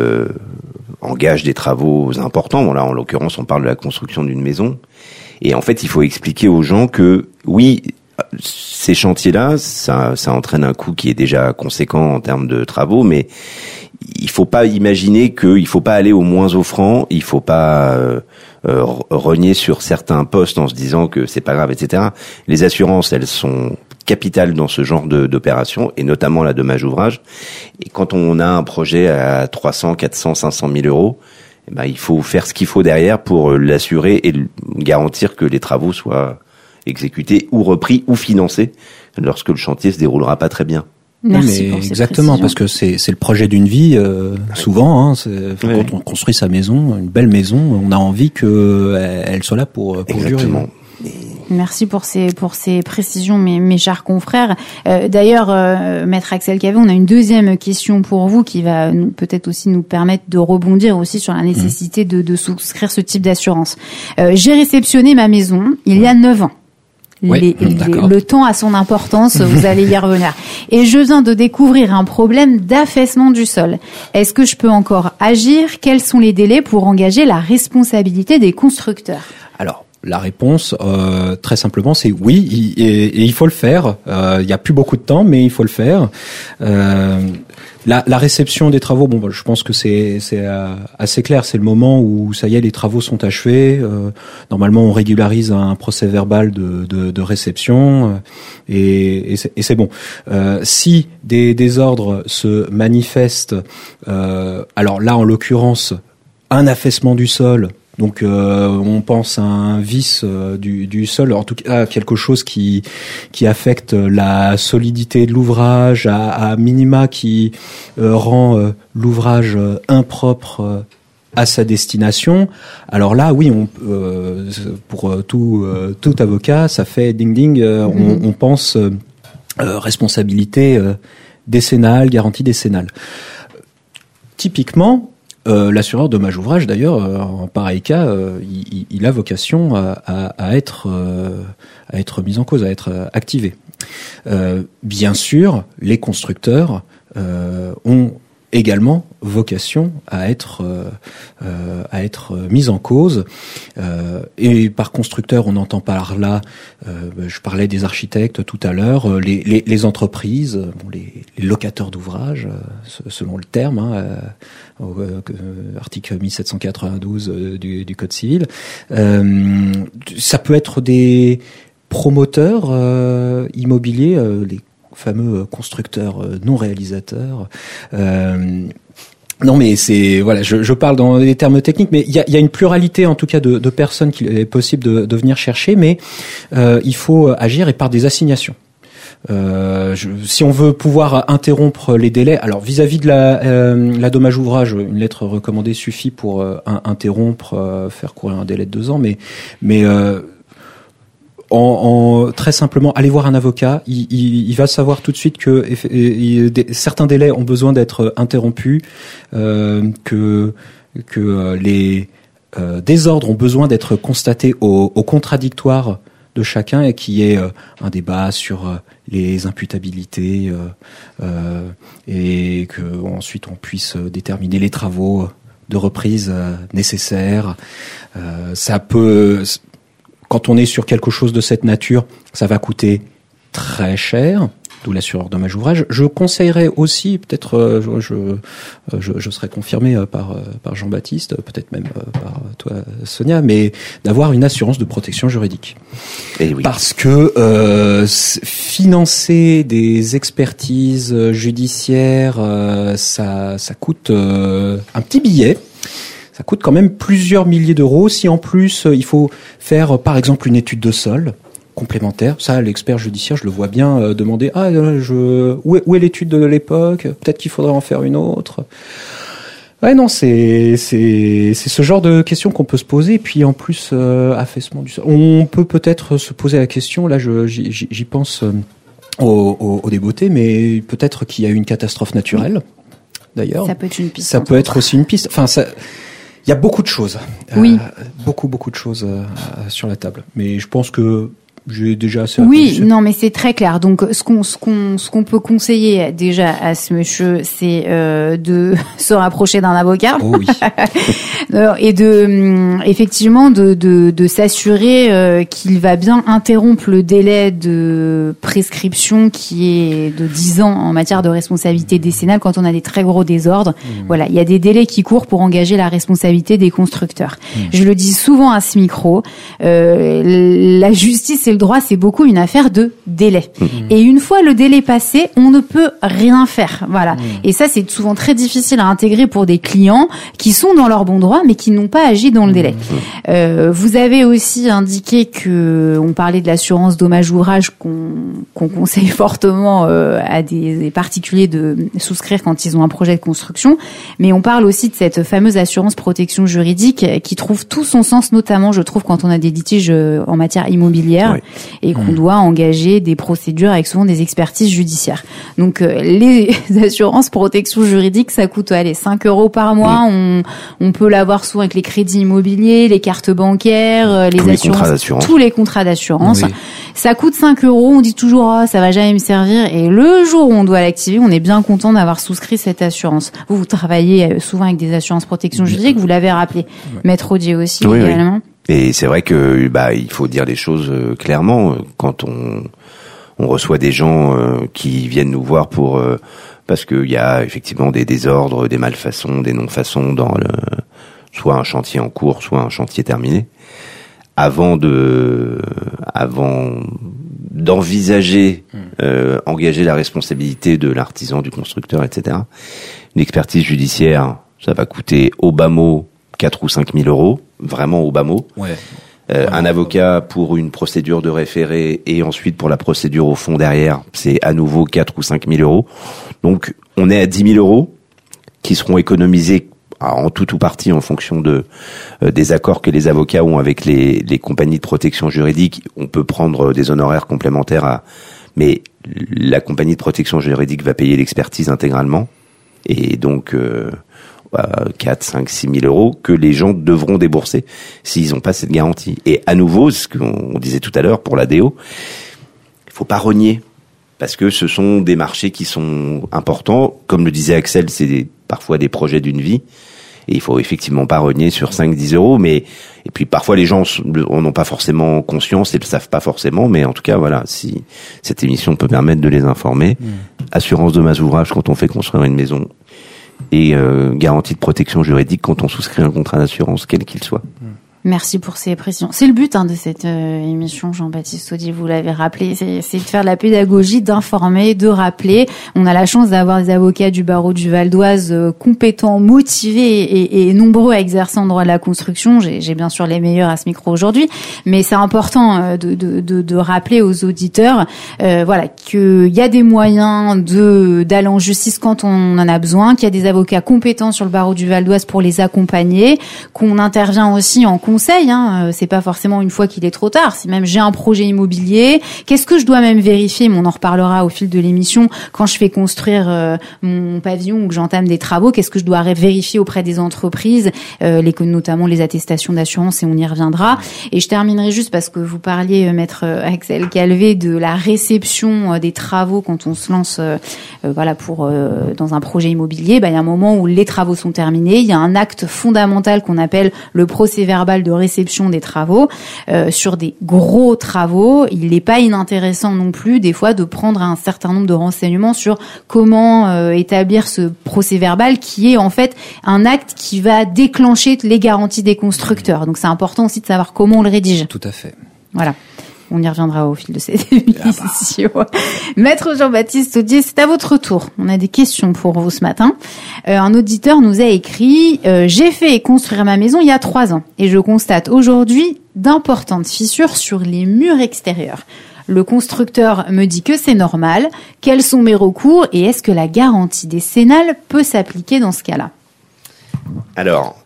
engagent des travaux importants. Bon, là en l'occurrence on parle de la construction d'une maison, et en fait il faut expliquer aux gens que oui, ces chantiers-là, ça entraîne un coût qui est déjà conséquent en termes de travaux, mais il faut pas imaginer qu'il faut pas aller au moins offrant, il faut pas renier sur certains postes en se disant que c'est pas grave, etc. Les assurances, elles sont capitales dans ce genre d'opération, et notamment la dommage ouvrage. Et quand on a un projet à 300, 400, 500 000 euros, eh ben, il faut faire ce qu'il faut derrière pour l'assurer et garantir que les travaux soient exécutés ou repris ou financés lorsque le chantier se déroulera pas très bien. Merci mais pour ces exactement, précisions. parce que c'est le projet d'une vie, souvent. Quand on construit sa maison, une belle maison, on a envie que elle soit là pour Exactement. durer. Merci pour ces précisions, mes chers confrères. D'ailleurs, maître Axel Calvet, on a une deuxième question pour vous qui va peut-être aussi nous permettre de rebondir aussi sur la nécessité de souscrire ce type d'assurance. J'ai réceptionné ma maison il y a 9 ans. Oui, Le temps a son importance, vous allez y revenir. Et je viens de découvrir un problème d'affaissement du sol. Est-ce que je peux encore agir? Quels sont les délais pour engager la responsabilité des constructeurs? Alors, la réponse, très simplement, c'est oui, et il faut le faire. Il y a plus beaucoup de temps, mais il faut le faire. La réception des travaux, bon, je pense que c'est assez clair. C'est le moment où ça y est, les travaux sont achevés. Normalement, on régularise un procès verbal de réception, et c'est bon. Si des désordres se manifestent, alors là, en l'occurrence, un affaissement du sol. Donc on pense à un vice du sol, en tout cas quelque chose qui affecte la solidité de l'ouvrage, à minima qui rend l'ouvrage impropre à sa destination. Alors là, oui, pour tout avocat, ça fait ding ding. On pense responsabilité décennale, garantie décennale. Typiquement, l'assureur dommage ouvrage, d'ailleurs, en pareil cas, il a vocation à être mis en cause, à être activé. Bien sûr, les constructeurs ont également vocation à être mis en cause. Et par constructeur, on entend par là, je parlais des architectes tout à l'heure, les entreprises, les locateurs d'ouvrages, selon le terme, article 1792 du Code civil. Ça peut être des promoteurs immobiliers, les fameux constructeurs non réalisateurs. Non, mais c'est voilà, je parle dans des termes techniques, mais il y a une pluralité en tout cas de personnes qu'il est possible de venir chercher, mais il faut agir et par des assignations. Si on veut pouvoir interrompre les délais, alors vis-à-vis de la dommage ouvrage, une lettre recommandée suffit pour interrompre, faire courir un délai de 2 ans, mais très simplement, allez voir un avocat. Il va savoir tout de suite que certains délais ont besoin d'être interrompus, que les désordres ont besoin d'être constatés au contradictoire de chacun, et qu'il y ait un débat sur les imputabilités, et que ensuite on puisse déterminer les travaux de reprise nécessaires. Ça peut, quand on est sur quelque chose de cette nature, ça va coûter très cher, d'où l'assureur dommage ouvrage. Je conseillerais aussi, peut-être, je serais confirmé par Jean-Baptiste, peut-être même par toi, Sonia, mais d'avoir une assurance de protection juridique. Et oui. Parce que financer des expertises judiciaires, ça coûte un petit billet. Ça coûte quand même plusieurs milliers d'euros. Si en plus il faut faire par exemple une étude de sol complémentaire, ça l'expert judiciaire, je le vois bien demander où est l'étude de l'époque, peut-être qu'il faudrait en faire une autre. Ouais, non, c'est ce genre de questions qu'on peut se poser. Et puis en plus, affaissement du sol. On peut peut-être se poser la question, là j'y pense au débeauté, mais peut-être qu'il y a eu une catastrophe naturelle. D'ailleurs, ça peut être une piste. Ça peut être aussi une piste. Enfin, il y a beaucoup de choses. Oui. Beaucoup de choses sur la table. Mais je pense que j'ai déjà assez Oui, non, mais c'est très clair. Donc, ce qu'on peut conseiller déjà à ce monsieur, c'est de se rapprocher d'un avocat. Oh oui. Et effectivement de s'assurer qu'il va bien interrompre le délai de prescription qui est de 10 ans en matière de responsabilité décennale quand on a des très gros désordres. Voilà, il y a des délais qui courent pour engager la responsabilité des constructeurs. Je le dis souvent à ce micro, la justice et le droit, c'est beaucoup une affaire de délai. Et une fois le délai passé, on ne peut rien faire. Voilà. Et ça, c'est souvent très difficile à intégrer pour des clients qui sont dans leur bon droit, mais qui n'ont pas agi dans le délai. Vous avez aussi indiqué que on parlait de l'assurance dommage ouvrage qu'on conseille fortement à des particuliers de souscrire quand ils ont un projet de construction. Mais on parle aussi de cette fameuse assurance protection juridique qui trouve tout son sens, notamment, je trouve, quand on a des litiges en matière immobilière. Oui. Et qu'on doit engager des procédures avec souvent des expertises judiciaires. Donc les assurances protection juridique, ça coûte 5 € par mois. On peut l'avoir souvent avec les crédits immobiliers, les cartes bancaires, les assurances, tous les contrats d'assurance. Oui. Ça coûte 5 €. On dit toujours ça va jamais me servir. Et le jour où on doit l'activer, on est bien content d'avoir souscrit cette assurance. Vous travaillez souvent avec des assurances protection juridique. Vous l'avez rappelé, Maître Audier aussi également. Oui. Et c'est vrai que il faut dire les choses clairement quand on reçoit des gens qui viennent nous voir pour parce qu'il y a effectivement des désordres, des malfaçons, des non-façons dans soit un chantier en cours, soit un chantier terminé. Avant d'envisager engager la responsabilité de l'artisan, du constructeur, etc. Une expertise judiciaire, ça va coûter au bas mot 4 ou 5 000 €, vraiment au bas mot. Ouais. Un avocat pour une procédure de référé et ensuite pour la procédure au fond derrière, c'est à nouveau 4 ou 5 000 €. Donc, on est à 10 000 € qui seront économisés en tout ou partie en fonction des accords que les avocats ont avec les compagnies de protection juridique. On peut prendre des honoraires complémentaires mais la compagnie de protection juridique va payer l'expertise intégralement. Et donc, 4, 5, 6 000 euros que les gens devront débourser s'ils n'ont pas cette garantie. Et à nouveau, ce qu'on disait tout à l'heure pour la DO, il faut pas rogner. Parce que ce sont des marchés qui sont importants. Comme le disait Axel, c'est parfois des projets d'une vie. Et il faut effectivement pas rogner sur 5-10 euros. Et puis parfois les gens n'ont pas forcément conscience et le savent pas forcément. Mais en tout cas, voilà, si cette émission peut permettre de les informer. Assurance dommages ouvrages quand on fait construire une maison. Et garantie de protection juridique quand on souscrit un contrat d'assurance, quel qu'il soit. Merci pour ces précisions. C'est le but de cette émission, Jean-Baptiste Audier, vous l'avez rappelé, c'est de faire de la pédagogie, d'informer, de rappeler. On a la chance d'avoir des avocats du barreau du Val d'Oise compétents, motivés et nombreux à exercer en droit de la construction. J'ai bien sûr les meilleurs à ce micro aujourd'hui, mais c'est important de rappeler aux auditeurs voilà, qu'il y a des moyens d'aller en justice quand on en a besoin, qu'il y a des avocats compétents sur le barreau du Val d'Oise pour les accompagner, qu'on intervient aussi en conseil, c'est pas forcément une fois qu'il est trop tard. Si même j'ai un projet immobilier, qu'est-ce que je dois même vérifier, mais on en reparlera au fil de l'émission, quand je fais construire mon pavillon ou que j'entame des travaux, qu'est-ce que je dois vérifier auprès des entreprises, notamment les attestations d'assurance, et on y reviendra. Et je terminerai juste parce que vous parliez, maître Axel Calvé, de la réception des travaux quand on se lance voilà, dans un projet immobilier. Il y a un moment où les travaux sont terminés, il y a un acte fondamental qu'on appelle le procès-verbal de réception des travaux. Sur des gros travaux, il n'est pas inintéressant non plus des fois de prendre un certain nombre de renseignements sur comment établir ce procès-verbal qui est en fait un acte qui va déclencher les garanties des constructeurs. Donc c'est important aussi de savoir comment on le rédige. Tout à fait. Voilà. On y reviendra au fil de cette émission. Maître Jean-Baptiste Audier, c'est à votre tour. On a des questions pour vous ce matin. Un auditeur nous a écrit « J'ai fait construire ma maison il y a 3 ans et je constate aujourd'hui d'importantes fissures sur les murs extérieurs. Le constructeur me dit que c'est normal. Quels sont mes recours et est-ce que la garantie décennale peut s'appliquer dans ce cas-là ?» Alors,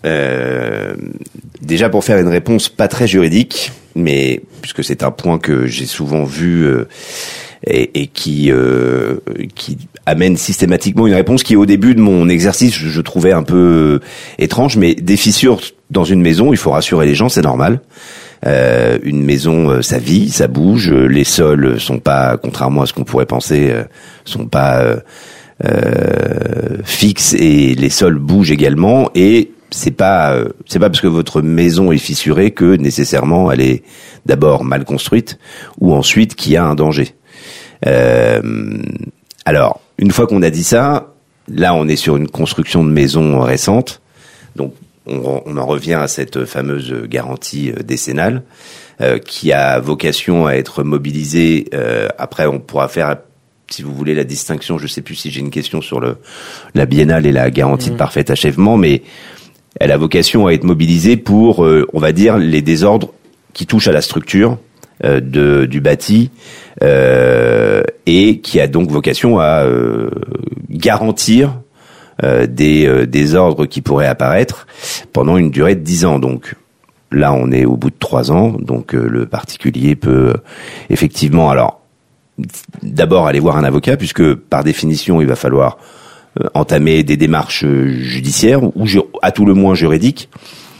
déjà pour faire une réponse pas très juridique, mais puisque c'est un point que j'ai souvent vu et qui amène systématiquement une réponse qui, au début de mon exercice, je trouvais un peu étrange, mais des fissures dans une maison, il faut rassurer les gens, c'est normal. Une maison, ça vit, ça bouge, les sols sont pas, contrairement à ce qu'on pourrait penser, sont pas fixes et les sols bougent également et c'est pas parce que votre maison est fissurée que nécessairement elle est d'abord mal construite ou ensuite qu'il y a un danger. Alors, une fois qu'on a dit ça, là on est sur une construction de maison récente, donc on en revient à cette fameuse garantie décennale qui a vocation à être mobilisée. Après, on pourra faire, si vous voulez, la distinction. Je sais plus si j'ai une question sur la biennale et la garantie de parfait achèvement, mais elle a vocation à être mobilisée pour, on va dire, les désordres qui touchent à la structure du bâti et qui a donc vocation à garantir des ordres qui pourraient apparaître pendant une durée de 10 ans. Donc là, on est au bout de 3 ans, donc le particulier peut effectivement, alors d'abord aller voir un avocat, puisque par définition, il va falloir entamer des démarches judiciaires ou à tout le moins juridiques.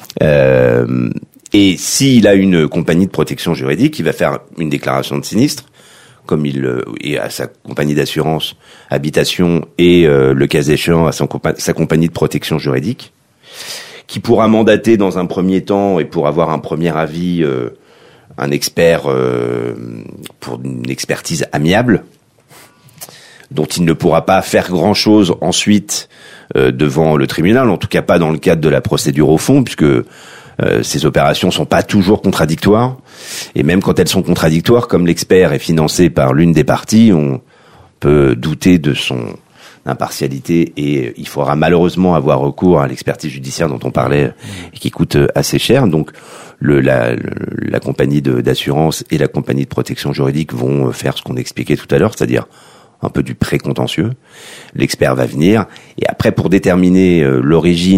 Et s'il a une compagnie de protection juridique, il va faire une déclaration de sinistre, comme et à sa compagnie d'assurance habitation et le cas échéant à sa compagnie de protection juridique, qui pourra mandater dans un premier temps et pour avoir un premier avis un expert pour une expertise amiable, dont il ne pourra pas faire grand-chose ensuite devant le tribunal, en tout cas pas dans le cadre de la procédure au fond, puisque ces opérations sont pas toujours contradictoires, et même quand elles sont contradictoires, comme l'expert est financé par l'une des parties, on peut douter de son impartialité, et il faudra malheureusement avoir recours à l'expertise judiciaire dont on parlait et qui coûte assez cher. Donc la compagnie d'assurance et la compagnie de protection juridique vont faire ce qu'on expliquait tout à l'heure, c'est-à-dire un peu du pré-contentieux. L'expert va venir, et après, pour déterminer l'origine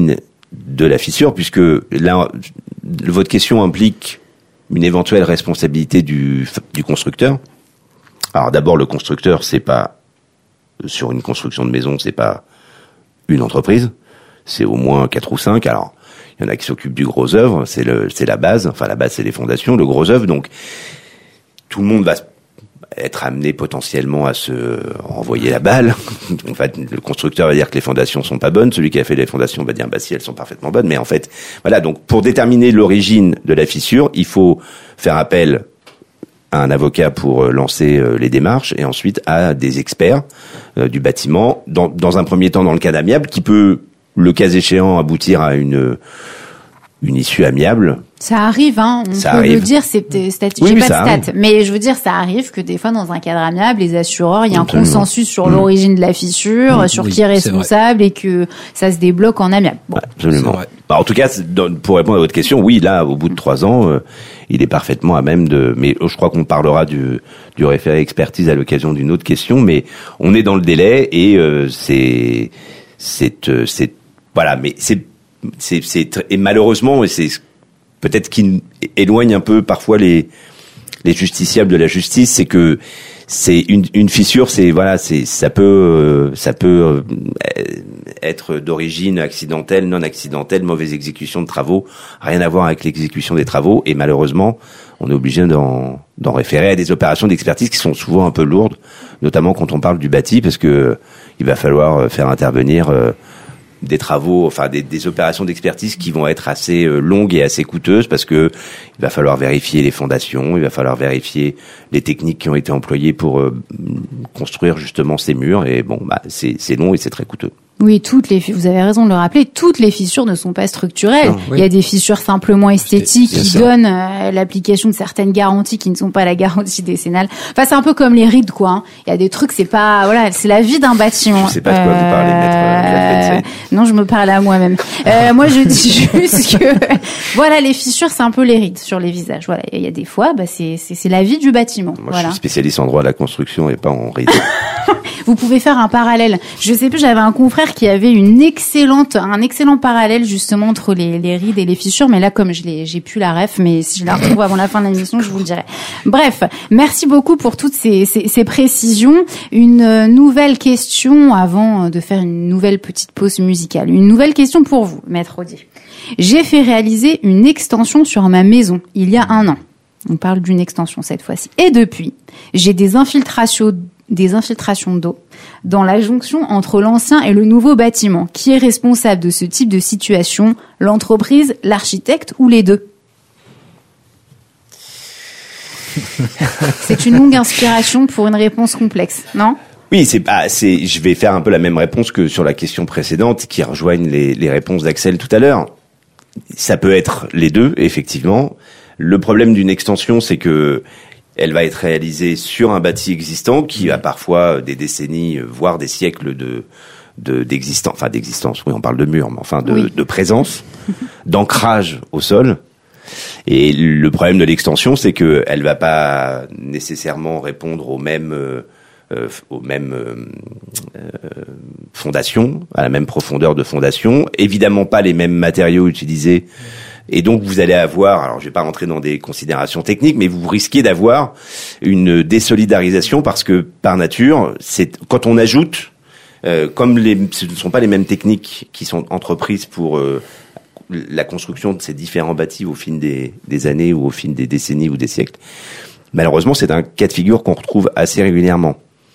de la fissure, puisque là, votre question implique une éventuelle responsabilité du constructeur. Alors d'abord, le constructeur, c'est pas, sur une construction de maison, c'est pas une entreprise, c'est au moins 4 ou 5. Alors, il y en a qui s'occupent du gros œuvre, c'est la base, enfin la base c'est les fondations, le gros œuvre, donc tout le monde va être amené potentiellement à se renvoyer la balle. En fait, le constructeur va dire que les fondations sont pas bonnes, celui qui a fait les fondations va dire bah si, elles sont parfaitement bonnes, mais en fait, voilà, donc pour déterminer l'origine de la fissure, il faut faire appel à un avocat pour lancer les démarches et ensuite à des experts du bâtiment, dans un premier temps dans le cas d'amiable, qui peut, le cas échéant, aboutir à une issue amiable. Ça arrive, hein. On ça peut arrive. le dire, c'est statistique. Oui, J'ai pas de ça stats. Mais je veux dire, ça arrive que des fois, dans un cadre amiable, les assureurs, il y a un Absolument. consensus sur l'origine de la fissure, sur oui, qui est c'est responsable et que ça se débloque en amiable. Bon. Ouais, absolument. C'est vrai. Bah, en tout cas, pour répondre à votre question, oui, là, au bout de 3 ans, il est parfaitement à même de. Mais je crois qu'on parlera du référé expertise à l'occasion d'une autre question. Mais on est dans le délai et c'est voilà. Mais et malheureusement, et c'est peut-être qui éloigne un peu parfois les justiciables de la justice, c'est que c'est une fissure, ça peut être d'origine accidentelle, non accidentelle, mauvaise exécution de travaux, rien à voir avec l'exécution des travaux, et malheureusement, on est obligé d'en référer à des opérations d'expertise qui sont souvent un peu lourdes, notamment quand on parle du bâti, parce que il va falloir faire intervenir des travaux, enfin des opérations d'expertise qui vont être assez longues et assez coûteuses, parce que il va falloir vérifier les fondations, il va falloir vérifier les techniques qui ont été employées pour construire justement ces murs, et bon, bah c'est long et c'est très coûteux. Oui, vous avez raison de le rappeler, toutes les fissures ne sont pas structurelles. Non, Il y a des fissures simplement esthétiques Bien qui sûr. donnent l'application de certaines garanties qui ne sont pas la garantie décennale. Enfin, c'est un peu comme les rides, quoi. Hein. Il y a des trucs, c'est pas, voilà, c'est la vie d'un bâtiment. Je sais pas de quoi vous parlez, maître. Non, je me parle à moi-même. Moi, je dis juste que, voilà, les fissures, c'est un peu les rides sur les visages. Voilà. Il y a des fois, bah, c'est la vie du bâtiment. Moi, voilà. je suis spécialiste en droit de la construction et pas en rides. Vous pouvez faire un parallèle. Je sais plus, j'avais un confrère qui avait un excellent parallèle justement entre les rides et les fissures, mais là comme j'ai plus la ref, mais si je la retrouve avant la fin de l'émission, je vous le dirai. Bref, merci beaucoup pour toutes ces précisions. Une nouvelle question avant de faire une nouvelle petite pause musicale. Une nouvelle question pour vous, Maître Audier. J'ai fait réaliser une extension sur ma maison il y a 1 an. On parle d'une extension cette fois-ci. Et depuis, j'ai des infiltrations d'eau dans la jonction entre l'ancien et le nouveau bâtiment. Qui est responsable de ce type de situation? L'entreprise, l'architecte ou les deux? C'est une longue inspiration pour une réponse complexe, non? Oui, je vais faire un peu la même réponse que sur la question précédente, qui rejoignent les réponses d'Axel tout à l'heure. Ça peut être les deux, effectivement. Le problème d'une extension, c'est que elle va être réalisée sur un bâti existant qui a parfois des décennies, voire des siècles d'existence. Oui, on parle de mur, mais enfin de présence, d'ancrage au sol. Et le problème de l'extension, c'est que elle va pas nécessairement répondre aux mêmes fondations, à la même profondeur de fondation. Évidemment pas les mêmes matériaux utilisés. Et donc vous allez avoir, alors je vais pas rentrer dans des considérations techniques, mais vous risquez d'avoir une désolidarisation parce que par nature, c'est quand on ajoute, comme ce ne sont pas les mêmes techniques qui sont entreprises pour la construction de ces différents bâtis au fil des années ou au fil des décennies ou des siècles. Malheureusement, c'est un cas de figure qu'on retrouve assez régulièrement.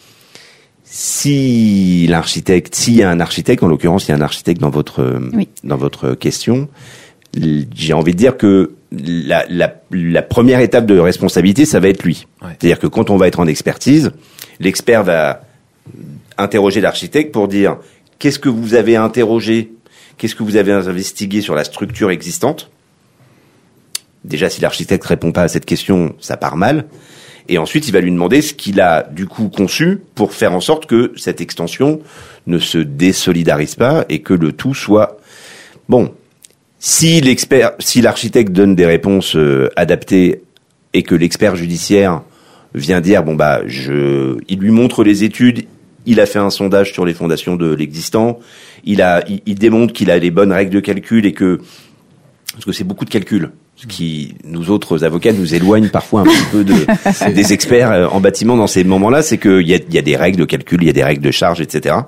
S'il y a un architecte, en l'occurrence, il y a un architecte dans votre question. J'ai envie de dire que la première étape de responsabilité, ça va être lui. Ouais. C'est-à-dire que quand on va être en expertise, l'expert va interroger l'architecte pour dire qu'est-ce que vous avez interrogé, qu'est-ce que vous avez investigué sur la structure existante. Déjà, si l'architecte répond pas à cette question, ça part mal. Et ensuite, il va lui demander ce qu'il a du coup conçu pour faire en sorte que cette extension ne se désolidarise pas et que le tout soit bon. Si l'architecte donne des réponses adaptées et que l'expert judiciaire vient dire il lui montre les études, il a fait un sondage sur les fondations de l'existant, il démontre qu'il a les bonnes règles de calcul et parce que c'est beaucoup de calculs, ce qui, nous autres avocats, nous éloigne parfois un petit peu des experts en bâtiment dans ces moments-là, c'est qu'il y a des règles de calcul, il y a des règles de charge, etc.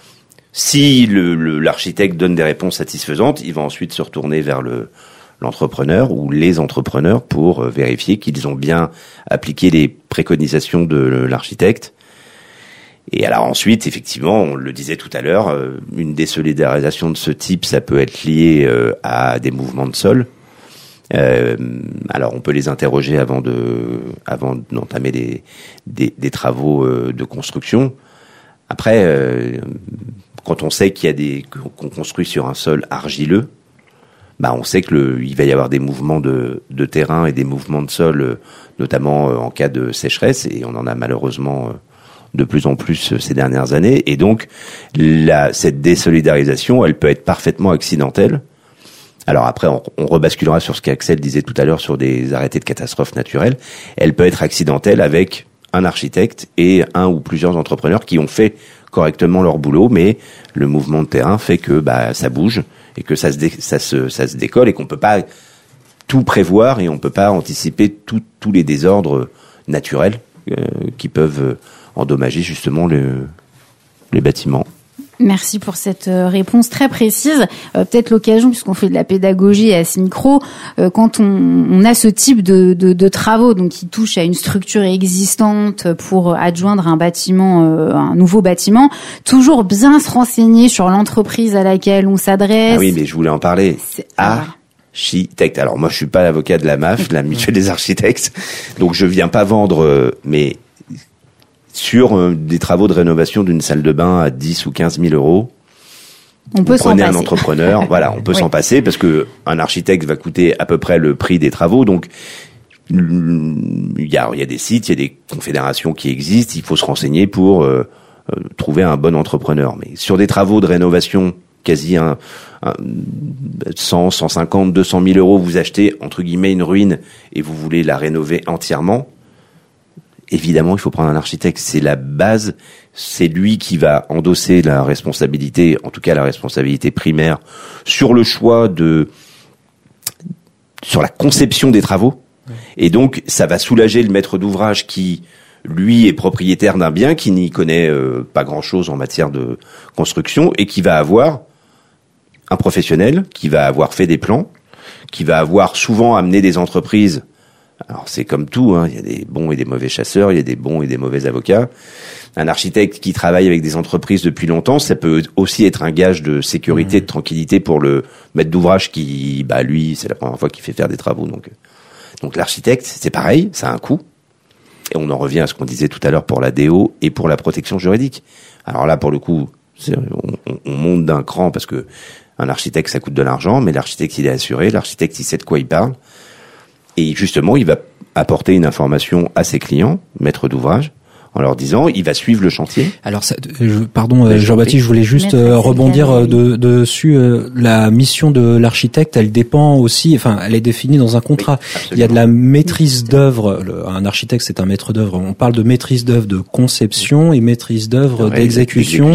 Si l'architecte donne des réponses satisfaisantes, il va ensuite se retourner vers l'entrepreneur ou les entrepreneurs pour vérifier qu'ils ont bien appliqué les préconisations de l'architecte. Et alors ensuite, effectivement, on le disait tout à l'heure, une désolidarisation de ce type, ça peut être lié à des mouvements de sol. Alors on peut les interroger avant d'entamer des travaux de construction. Après, quand on sait qu'on construit sur un sol argileux, on sait que il va y avoir des mouvements de terrain et des mouvements de sol, notamment en cas de sécheresse, et on en a malheureusement de plus en plus ces dernières années. Et donc, cette désolidarisation, elle peut être parfaitement accidentelle. Alors après, on rebasculera sur ce qu'Axel disait tout à l'heure sur des arrêtés de catastrophes naturelles. Elle peut être accidentelle avec un architecte et un ou plusieurs entrepreneurs qui ont fait correctement leur boulot, mais le mouvement de terrain fait que ça bouge et que ça se décolle et qu'on peut pas tout prévoir et on peut pas anticiper tous les désordres naturels qui peuvent endommager justement les bâtiments. Merci pour cette réponse très précise. Peut-être l'occasion, puisqu'on fait de la pédagogie à ce micro, quand on a ce type de travaux, donc qui touchent à une structure existante pour adjoindre un bâtiment, un nouveau bâtiment, toujours bien se renseigner sur l'entreprise à laquelle on s'adresse. Ah oui, mais je voulais en parler. Architecte. Alors moi, je suis pas l'avocat de la MAF, la Mutuelle des architectes, donc je viens pas vendre, mais sur des travaux de rénovation d'une salle de bain à 10 ou 15 000 euros, on peut s'en passer. Prenez un entrepreneur, voilà, on peut s'en passer parce que un architecte va coûter à peu près le prix des travaux. Donc, il y a des sites, il y a des confédérations qui existent. Il faut se renseigner pour trouver un bon entrepreneur. Mais sur des travaux de rénovation quasi 100, 150, 200 000 euros, vous achetez entre guillemets une ruine et vous voulez la rénover entièrement. Évidemment, il faut prendre un architecte. C'est la base. C'est lui qui va endosser la responsabilité, en tout cas la responsabilité primaire, sur le choix sur la conception des travaux. Et donc, ça va soulager le maître d'ouvrage qui, lui, est propriétaire d'un bien, qui n'y connaît pas grand-chose en matière de construction et qui va avoir un professionnel, qui va avoir fait des plans, qui va avoir souvent amené des entreprises. Alors c'est comme tout, il y a des bons et des mauvais chasseurs, il y a des bons et des mauvais avocats. Un architecte qui travaille avec des entreprises depuis longtemps, ça peut aussi être un gage de sécurité, de tranquillité pour le maître d'ouvrage qui, lui, c'est la première fois qu'il fait faire des travaux. Donc l'architecte, c'est pareil, ça a un coût. Et on en revient à ce qu'on disait tout à l'heure pour la DO et pour la protection juridique. Alors là, pour le coup, on monte d'un cran parce que un architecte, ça coûte de l'argent, mais l'architecte, il est assuré, l'architecte, il sait de quoi il parle. Et justement, il va apporter une information à ses clients, maîtres d'ouvrage, en leur disant, il va suivre le chantier. Alors, pardon, Jean-Baptiste, je voulais juste rebondir dessus. La mission de l'architecte, elle dépend aussi, elle est définie dans un contrat. Oui, il y a de la maîtrise d'œuvre. Un architecte, c'est un maître d'œuvre. On parle de maîtrise d'œuvre de conception et maîtrise d'œuvre d'exécution.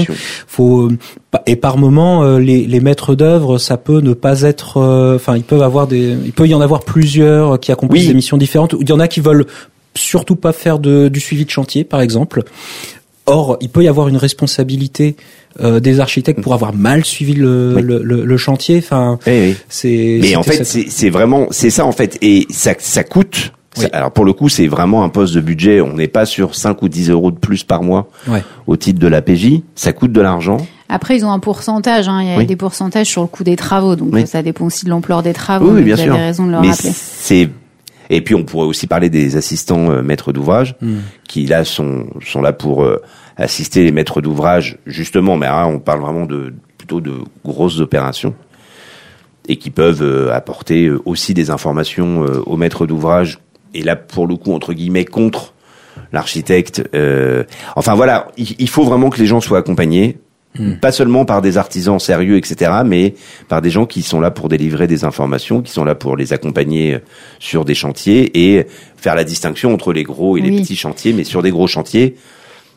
Et par moment, les maîtres d'œuvre, ça peut ne pas être. Il peut y en avoir plusieurs qui accomplissent des missions différentes. Il y en a qui veulent surtout pas faire du suivi de chantier, par exemple. Or, il peut y avoir une responsabilité des architectes pour avoir mal suivi le chantier. Mais en fait, c'est ça en fait, et ça coûte. Oui. Alors pour le coup, c'est vraiment un poste de budget. On n'est pas sur 5 ou 10 euros de plus par mois au titre de l'APJ. Ça coûte de l'argent. Après, ils ont un pourcentage. Il y a des pourcentages sur le coût des travaux, donc ça dépend aussi de l'ampleur des travaux. Oui, bien sûr. Vous avez raison de le rappeler. Et puis on pourrait aussi parler des assistants maîtres d'ouvrage qui là sont là pour assister les maîtres d'ouvrage justement, mais là on parle vraiment plutôt de grosses opérations et qui peuvent apporter aussi des informations aux maîtres d'ouvrage et là pour le coup entre guillemets contre l'architecte. Il faut vraiment que les gens soient accompagnés. Pas seulement par des artisans sérieux, etc., mais par des gens qui sont là pour délivrer des informations, qui sont là pour les accompagner sur des chantiers et faire la distinction entre les gros et les petits chantiers. Mais sur des gros chantiers,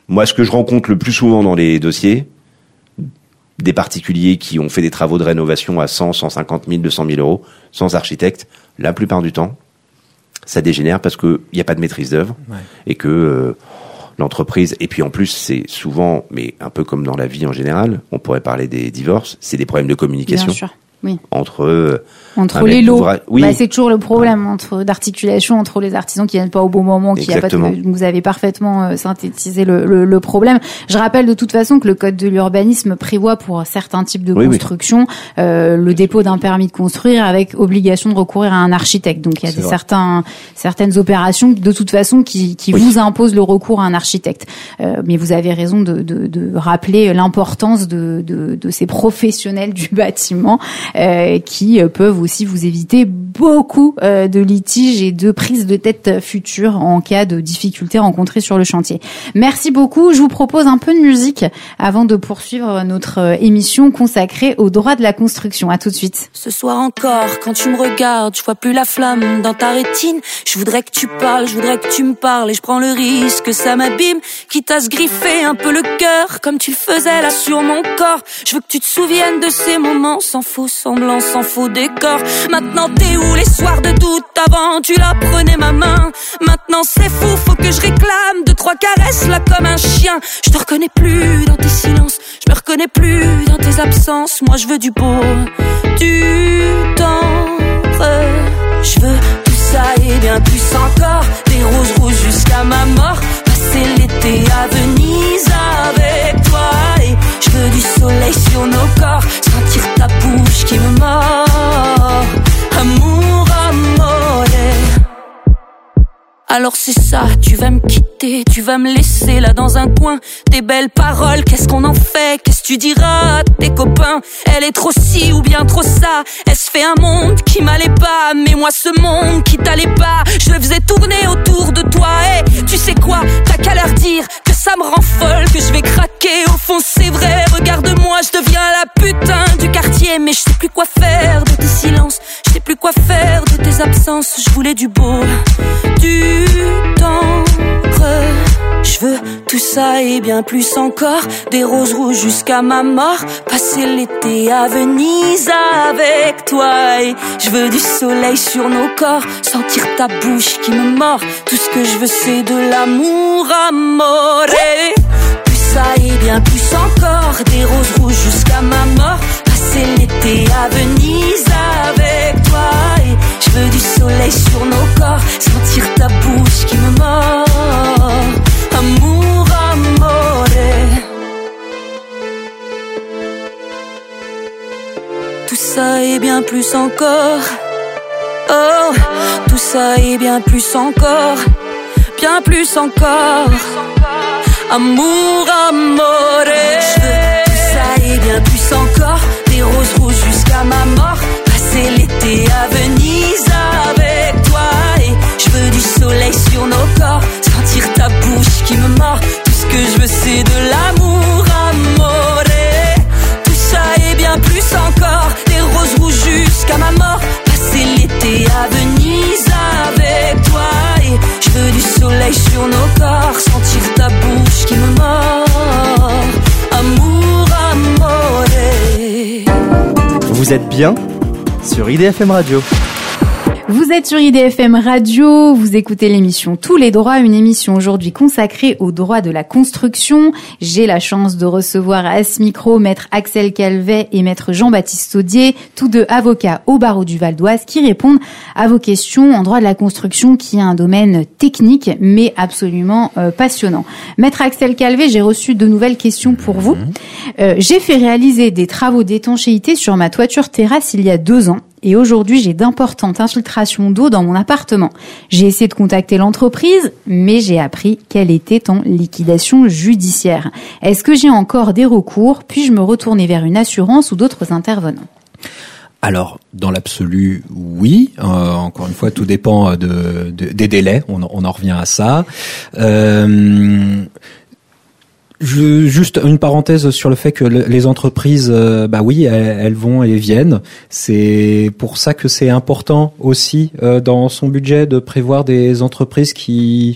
Moi, ce que je rencontre le plus souvent dans les dossiers, des particuliers qui ont fait des travaux de rénovation à 100, 150 000, 200 000 euros, sans architecte, la plupart du temps, ça dégénère parce qu'il n'y a pas de maîtrise d'œuvre et que l'entreprise, et puis en plus, c'est souvent, mais un peu comme dans la vie en général, on pourrait parler des divorces, c'est des problèmes de communication. Bien sûr. Oui. Entre les lots. Oui. Bah, c'est toujours le problème d'articulation entre les artisans qui viennent pas au bon moment, qui a pas vous avez parfaitement synthétisé le problème. Je rappelle de toute façon que le code de l'urbanisme prévoit pour certains types de construction le dépôt d'un permis de construire avec obligation de recourir à un architecte. Donc il y a certaines opérations de toute façon qui vous imposent le recours à un architecte. Mais vous avez raison de rappeler l'importance de ces professionnels du bâtiment qui peuvent aussi vous éviter beaucoup de litiges et de prises de tête futures en cas de difficultés rencontrées sur le chantier. Merci beaucoup. Je vous propose un peu de musique avant de poursuivre notre émission consacrée aux droits de la construction. À tout de suite. Ce soir encore, quand tu me regardes, je vois plus la flamme dans ta rétine. Je voudrais que tu parles, je voudrais que tu me parles, et je prends le risque que ça m'abîme, quitte à se griffer un peu le cœur, comme tu le faisais là sur mon corps. Je veux que tu te souviennes de ces moments sans faux semblants, sans faux décor. Maintenant t'es où les soirs de doute? Avant tu la prenais ma main. Maintenant c'est fou, faut que je réclame 2-3 caresses là comme un chien. Je te reconnais plus dans tes silences, je me reconnais plus dans tes absences. Moi je veux du beau, du tendre. Je veux tout ça et bien plus encore, des roses rouges jusqu'à ma mort. Passer l'été à Venise avec toi. Et je veux du soleil sur nos corps, sentir ta bouche qui me mord. Amour, amore. Alors c'est ça, tu vas me quitter, tu vas me laisser là dans un coin. Tes belles paroles, qu'est-ce qu'on en fait? Qu'est-ce que tu diras à tes copains? Elle est trop ci ou bien trop ça. Elle se fait un monde qui m'allait pas, mais moi ce monde qui t'allait pas, je le faisais tourner autour de toi. Et tu sais quoi, t'as qu'à leur dire que ça me rend folle, que je vais craquer. Au fond c'est vrai, regarde-moi, je deviens la putain du quartier. Mais je sais plus quoi faire de tes silences, je sais plus quoi faire de tes absences. Je voulais du beau, du tendre. Je veux tout ça et bien plus encore, des roses rouges jusqu'à ma mort. Passer l'été à Venise avec toi. Et je veux du soleil sur nos corps, sentir ta bouche qui me mord. Tout ce que je veux c'est de l'amour, amore. Tout ça et bien plus encore, des roses rouges jusqu'à ma mort. Passer l'été à Venise avec toi. Et je veux du soleil sur nos corps, sentir ta bouche qui me mord. Amour, amore. Tout ça et bien plus encore. Oh, tout ça et bien plus encore. Bien plus encore. Amour, amore. Je veux tout ça et bien plus encore, des roses rouges jusqu'à ma mort. Passer l'été à Venise avec toi. Et je veux du soleil sur nos corps, sentir ta bouche qui me mord. Tout ce que je veux c'est de l'amour, amore. Tout ça et bien plus encore, des roses rouges jusqu'à ma mort. Passer l'été à Venise avec toi. Et je veux du soleil sur nos corps, sentir ta bouche qui me mord. Amour, amore. Vous êtes bien sur IDFM Radio. Vous êtes sur IDFM Radio, vous écoutez l'émission Tous les droits, une émission aujourd'hui consacrée aux droits de la construction. J'ai la chance de recevoir à ce micro maître Axel Calvet et maître Jean-Baptiste Saudier, tous deux avocats au barreau du Val d'Oise, qui répondent à vos questions en droit de la construction, qui est un domaine technique mais absolument passionnant. Maître Axel Calvet, j'ai reçu de nouvelles questions pour vous. J'ai fait réaliser des travaux d'étanchéité sur ma toiture terrasse il y a 2 ans. Et aujourd'hui, j'ai d'importantes infiltrations d'eau dans mon appartement. J'ai essayé de contacter l'entreprise, mais j'ai appris qu'elle était en liquidation judiciaire. Est-ce que j'ai encore des recours? Puis-je me retourner vers une assurance ou d'autres intervenants? Alors, dans l'absolu, oui. Encore une fois, tout dépend des délais. On en revient à ça. Juste une parenthèse sur le fait que les entreprises, oui, elles vont et viennent. C'est pour ça que c'est important aussi dans son budget de prévoir des entreprises qui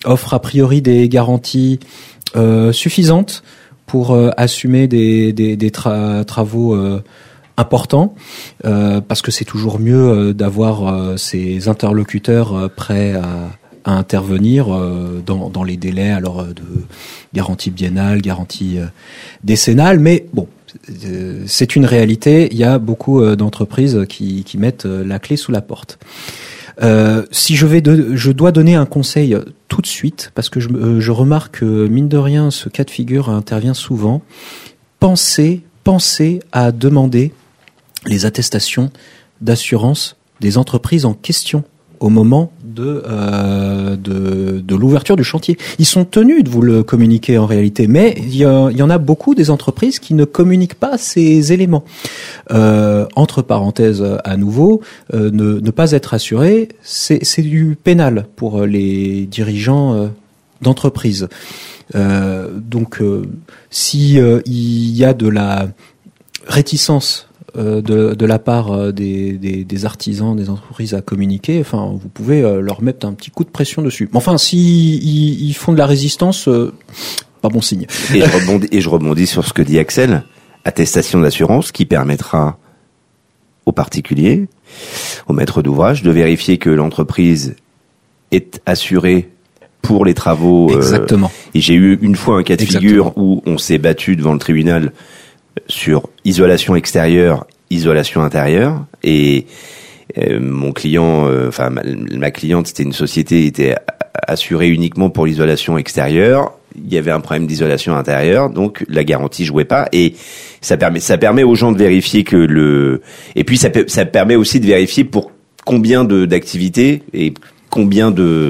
offre a priori des garanties suffisantes pour assumer des travaux importants, parce que c'est toujours mieux d'avoir ces interlocuteurs prêts à intervenir dans les délais alors de garantie biennale, garantie décennale, mais bon, c'est une réalité. Il y a beaucoup d'entreprises qui mettent la clé sous la porte. Si je dois donner un conseil tout de suite, parce que je remarque que mine de rien, ce cas de figure intervient souvent. Pensez à demander les attestations d'assurance des entreprises en question au moment de l'ouverture du chantier. Ils sont tenus de vous le communiquer en réalité, mais il y en a beaucoup des entreprises qui ne communiquent pas ces éléments. Entre parenthèses, à nouveau, ne pas être assuré, c'est du pénal pour les dirigeants d'entreprise. Donc, si il y a de la réticence de la part des artisans, des entreprises à communiquer, enfin, vous pouvez leur mettre un petit coup de pression dessus. Mais enfin, si ils font de la résistance, pas bon signe. Et je rebondis sur ce que dit Axel. Attestation d'assurance qui permettra aux particuliers, aux maîtres d'ouvrage, de vérifier que l'entreprise est assurée pour les travaux. Exactement. Et j'ai eu une fois un cas de figure où on s'est battu devant le tribunal sur isolation extérieure, isolation intérieure, et mon client, ma cliente, c'était une société, était assurée uniquement pour l'isolation extérieure. Il y avait un problème d'isolation intérieure, donc la garantie jouait pas, et ça permet aux gens de vérifier et puis ça permet aussi de vérifier pour combien d'activités et combien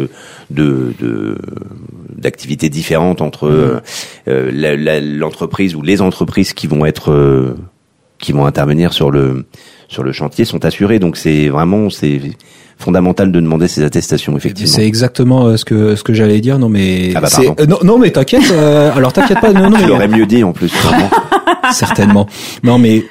d'activités différentes entre l'entreprise ou les entreprises qui vont intervenir sur le chantier sont assurées. Donc c'est fondamental de demander ces attestations, effectivement. C'est exactement ce que j'allais dire. Non mais pardon. Non mais t'inquiète. Alors t'inquiète pas. Non, tu l'aurais mieux dit en plus. Vraiment. Certainement. Non mais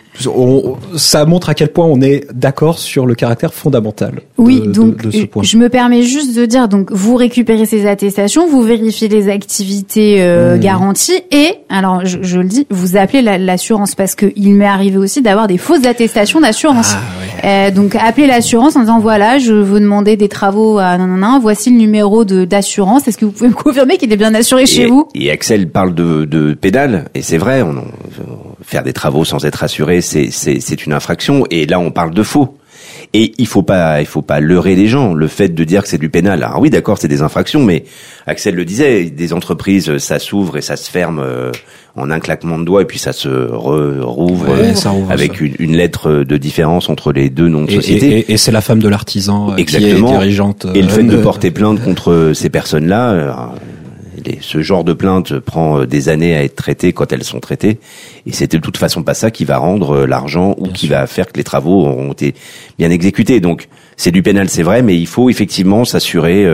ça montre à quel point on est d'accord sur le caractère fondamental de ce point. Je me permets juste de dire, donc vous récupérez ces attestations, vous vérifiez les activités garanties, et alors je le dis, vous appelez l'assurance, parce que il m'est arrivé aussi d'avoir des fausses attestations d'assurance. Donc appelez l'assurance en disant voilà, je veux demander des travaux à voici le numéro d'assurance, est-ce que vous pouvez me confirmer qu'il est bien assuré chez vous? Et Axel parle de pénal, et c'est vrai, faire des travaux sans être assuré, c'est une infraction, et là on parle de faux. Et il faut pas leurrer les gens. Le fait de dire que c'est du pénal, alors oui, d'accord, c'est des infractions, mais Axel le disait, des entreprises, ça s'ouvre et ça se ferme en un claquement de doigts, et puis ça se rouvre avec une lettre de différence entre les deux noms de société. Et c'est la femme de l'artisan qui est dirigeante. Et le fait de porter plainte contre ces personnes-là, ce genre de plainte prend des années à être traitée quand elles sont traitées, et c'est de toute façon pas ça qui va rendre l'argent ou qui va faire que les travaux auront été bien exécutés. Donc c'est du pénal, c'est vrai, mais il faut effectivement s'assurer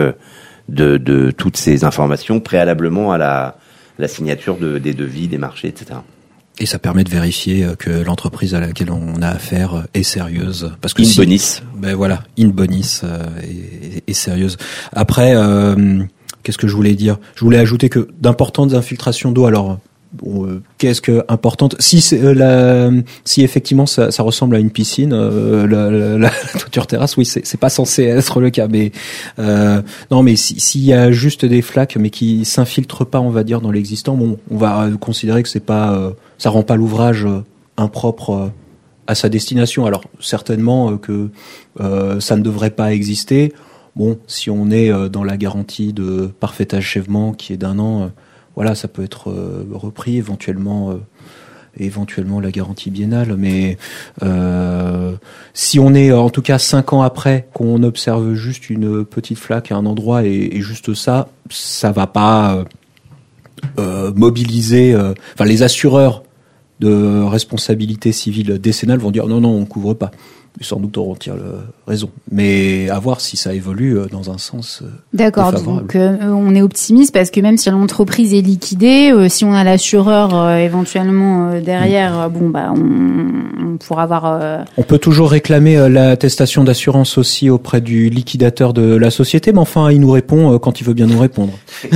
de toutes ces informations préalablement à la signature des devis, des marchés, etc. Et ça permet de vérifier que l'entreprise à laquelle on a affaire est sérieuse. Parce que in bonis. Ben voilà, in bonis est sérieuse. Après, qu'est-ce que je voulais dire? Je voulais ajouter que d'importantes infiltrations d'eau, alors qu'est-ce que importante? Si effectivement ça ressemble à une piscine, la toiture terrasse, oui, c'est pas censé être le cas, mais non, mais s'il y a juste des flaques, mais qui s'infiltrent pas, on va dire, dans l'existant, bon, on va considérer que c'est pas, ça rend pas l'ouvrage impropre à sa destination. Alors certainement que ça ne devrait pas exister. Bon, si on est dans la garantie de parfait achèvement qui est d'1 an, voilà, ça peut être repris éventuellement la garantie biennale. Mais si on est en tout cas 5 ans après qu'on observe juste une petite flaque à un endroit et juste ça va pas mobiliser. Enfin, les assureurs de responsabilité civile décennale vont dire non, on couvre pas. sans doute auront-ils raison. Mais à voir si ça évolue dans un sens D'accord, défavorable. donc on est optimiste parce que même si l'entreprise est liquidée, si on a l'assureur éventuellement derrière, on pourra avoir... On peut toujours réclamer l'attestation d'assurance aussi auprès du liquidateur de la société, mais enfin, il nous répond quand il veut bien nous répondre.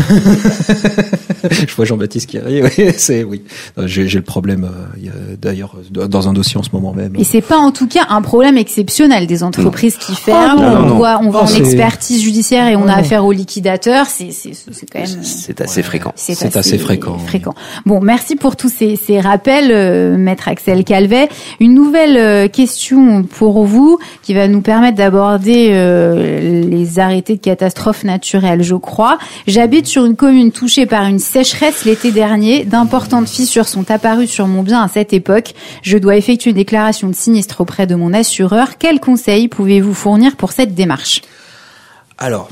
Je vois Jean-Baptiste qui rit, oui. J'ai le problème, d'ailleurs, dans un dossier en ce moment même. Et c'est pas en tout cas un problème exceptionnel des entreprises qui ferment. On va en expertise judiciaire et on a affaire au liquidateur. C'est quand même. C'est assez fréquent. C'est assez fréquent. Bon, merci pour tous ces rappels, Maître Axel Calvet. Une nouvelle question pour vous qui va nous permettre d'aborder les arrêtés de catastrophes naturelles, je crois. J'habite sur une commune touchée par une sécheresse l'été dernier. D'importantes fissures sont apparues sur mon bien à cette époque. Je dois effectuer une déclaration de sinistre auprès de mon assureur. Quels conseils pouvez-vous fournir pour cette démarche ? Alors,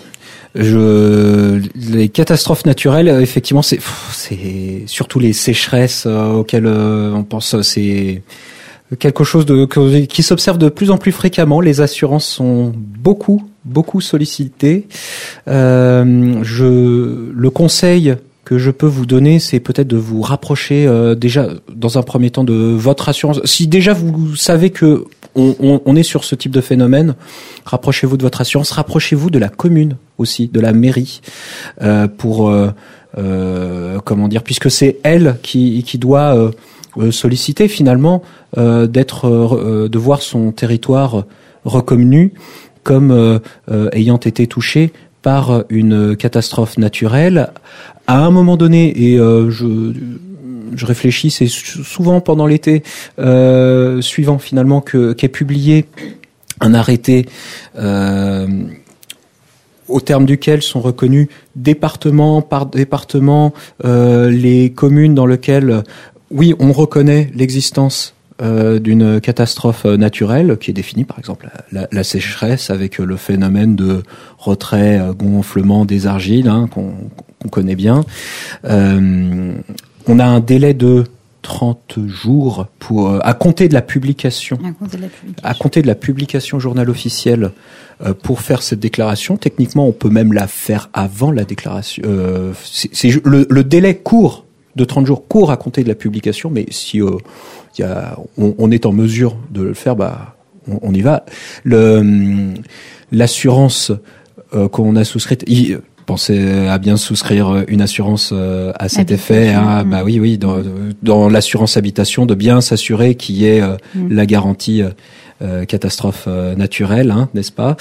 les catastrophes naturelles, effectivement, c'est surtout les sécheresses auxquelles on pense. C'est quelque chose qui s'observe de plus en plus fréquemment. Les assurances sont beaucoup sollicitées. Le conseil que je peux vous donner, c'est peut-être de vous rapprocher déjà dans un premier temps de votre assurance. Si déjà vous savez que on est sur ce type de phénomène, rapprochez-vous de votre assurance, rapprochez-vous de la commune aussi, de la mairie, pour puisque c'est elle qui doit solliciter finalement de voir son territoire reconnu comme ayant été touché par une catastrophe naturelle. À un moment donné, et je réfléchis, c'est souvent pendant l'été suivant finalement qu'est publié un arrêté au terme duquel sont reconnus département par département les communes dans lesquelles, oui, on reconnaît l'existence d'une catastrophe naturelle qui est définie, par exemple la sécheresse avec le phénomène de retrait, gonflement des argiles qu'on connaît bien. On a un délai de 30 jours à compter de la publication. À compter de la publication Journal officiel pour faire cette déclaration. Techniquement, on peut même la faire avant la déclaration. Le délai court de 30 jours court à compter de la publication, mais si on est en mesure de le faire, on y va. L'assurance qu'on a souscrite, pensez à bien souscrire une assurance à cet effet. Oui, dans l'assurance habitation, de bien s'assurer qu'il y ait la garantie catastrophe naturelle, n'est-ce pas,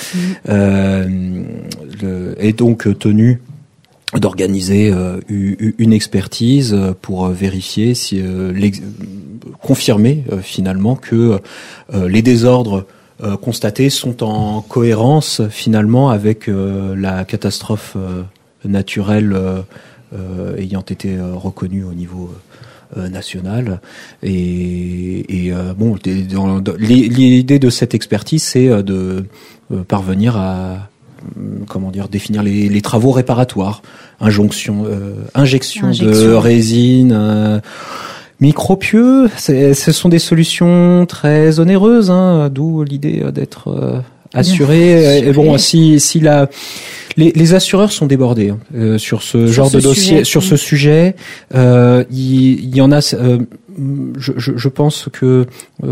et donc tenu d'organiser une expertise pour vérifier si confirmer finalement que les désordres constatés sont en cohérence finalement avec la catastrophe naturelle ayant été reconnue au niveau national. Et l'idée de cette expertise, c'est de parvenir à définir les travaux réparatoires, injection de résine, micropieux. Ce sont des solutions très onéreuses, d'où l'idée d'être assuré. Et bon, les assureurs sont débordés sur ce genre de dossier, sur ce sujet. Il y en a. Je pense que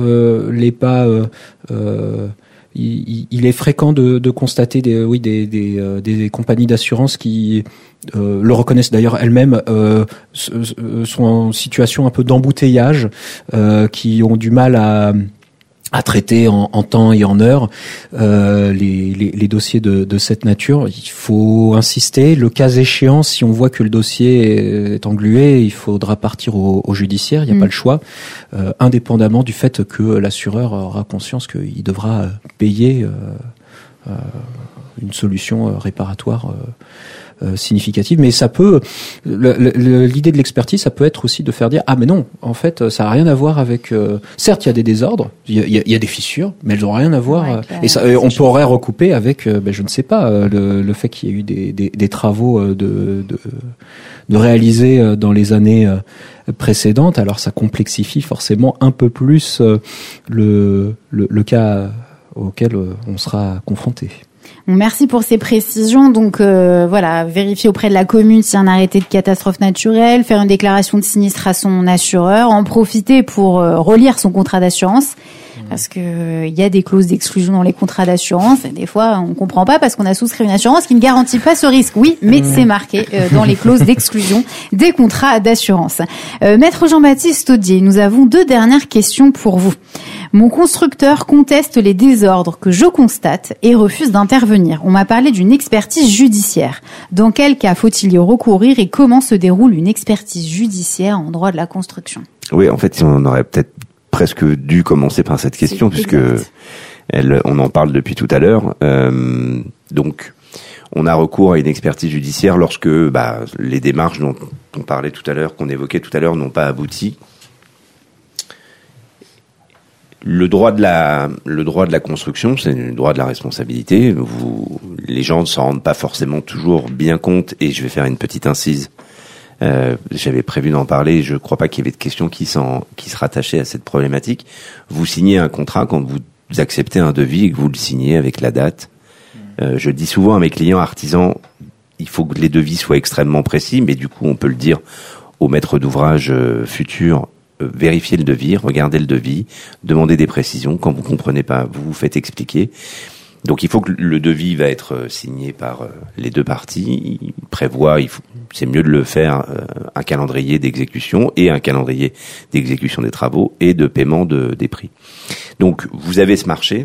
il est fréquent de constater des compagnies d'assurance qui le reconnaissent d'ailleurs elles-mêmes, sont en situation un peu d'embouteillage, qui ont du mal à traiter en temps et en heure les dossiers de cette nature. Il faut insister. Le cas échéant, si on voit que le dossier est englué, il faudra partir au judiciaire. Il n'y a pas le choix, indépendamment du fait que l'assureur aura conscience qu'il devra payer une solution réparatoire significative. Mais ça peut, l'idée de l'expertise, ça peut être aussi de faire dire mais non, en fait, ça a rien à voir avec. Certes, il y a des désordres, il y a des fissures, mais elles n'ont rien à voir. On pourrait recouper avec, je ne sais pas, le fait qu'il y ait eu des travaux de réaliser dans les années précédentes. Alors, ça complexifie forcément un peu plus le cas auxquelles on sera confronté. Bon, merci pour ces précisions. Donc voilà, vérifier auprès de la commune s'il y a un arrêté de catastrophe naturelle, faire une déclaration de sinistre à son assureur, en profiter pour relire son contrat d'assurance. Parce que il y a des clauses d'exclusion dans les contrats d'assurance et des fois on comprend pas parce qu'on a souscrit une assurance qui ne garantit pas ce risque. Oui, mais c'est marqué dans les clauses d'exclusion des contrats d'assurance. Maître Jean-Baptiste Audier, nous avons 2 dernières questions pour vous. Mon constructeur conteste les désordres que je constate et refuse d'intervenir. On m'a parlé d'une expertise judiciaire. Dans quel cas faut-il y recourir et comment se déroule une expertise judiciaire en droit de la construction ? Oui, en fait, on aurait peut-être presque dû commencer par cette question puisque on en parle depuis tout à l'heure. Donc, on a recours à une expertise judiciaire lorsque les démarches dont on parlait tout à l'heure, qu'on évoquait tout à l'heure, n'ont pas abouti. Le droit de la construction, c'est le droit de la responsabilité. Les gens ne s'en rendent pas forcément toujours bien compte, et je vais faire une petite incise. J'avais prévu d'en parler, je ne crois pas qu'il y avait de questions qui se rattachaient à cette problématique. Vous signez un contrat quand vous acceptez un devis et que vous le signez avec la date. Je dis souvent à mes clients artisans, il faut que les devis soient extrêmement précis, mais du coup on peut le dire aux maîtres d'ouvrage futurs, vérifiez le devis, regardez le devis, demandez des précisions. Quand vous comprenez pas, vous vous faites expliquer. Donc il faut que le devis va être signé par les 2 parties. Il prévoit, c'est mieux de le faire, un calendrier d'exécution et un calendrier d'exécution des travaux et de paiement des prix. Donc vous avez ce marché.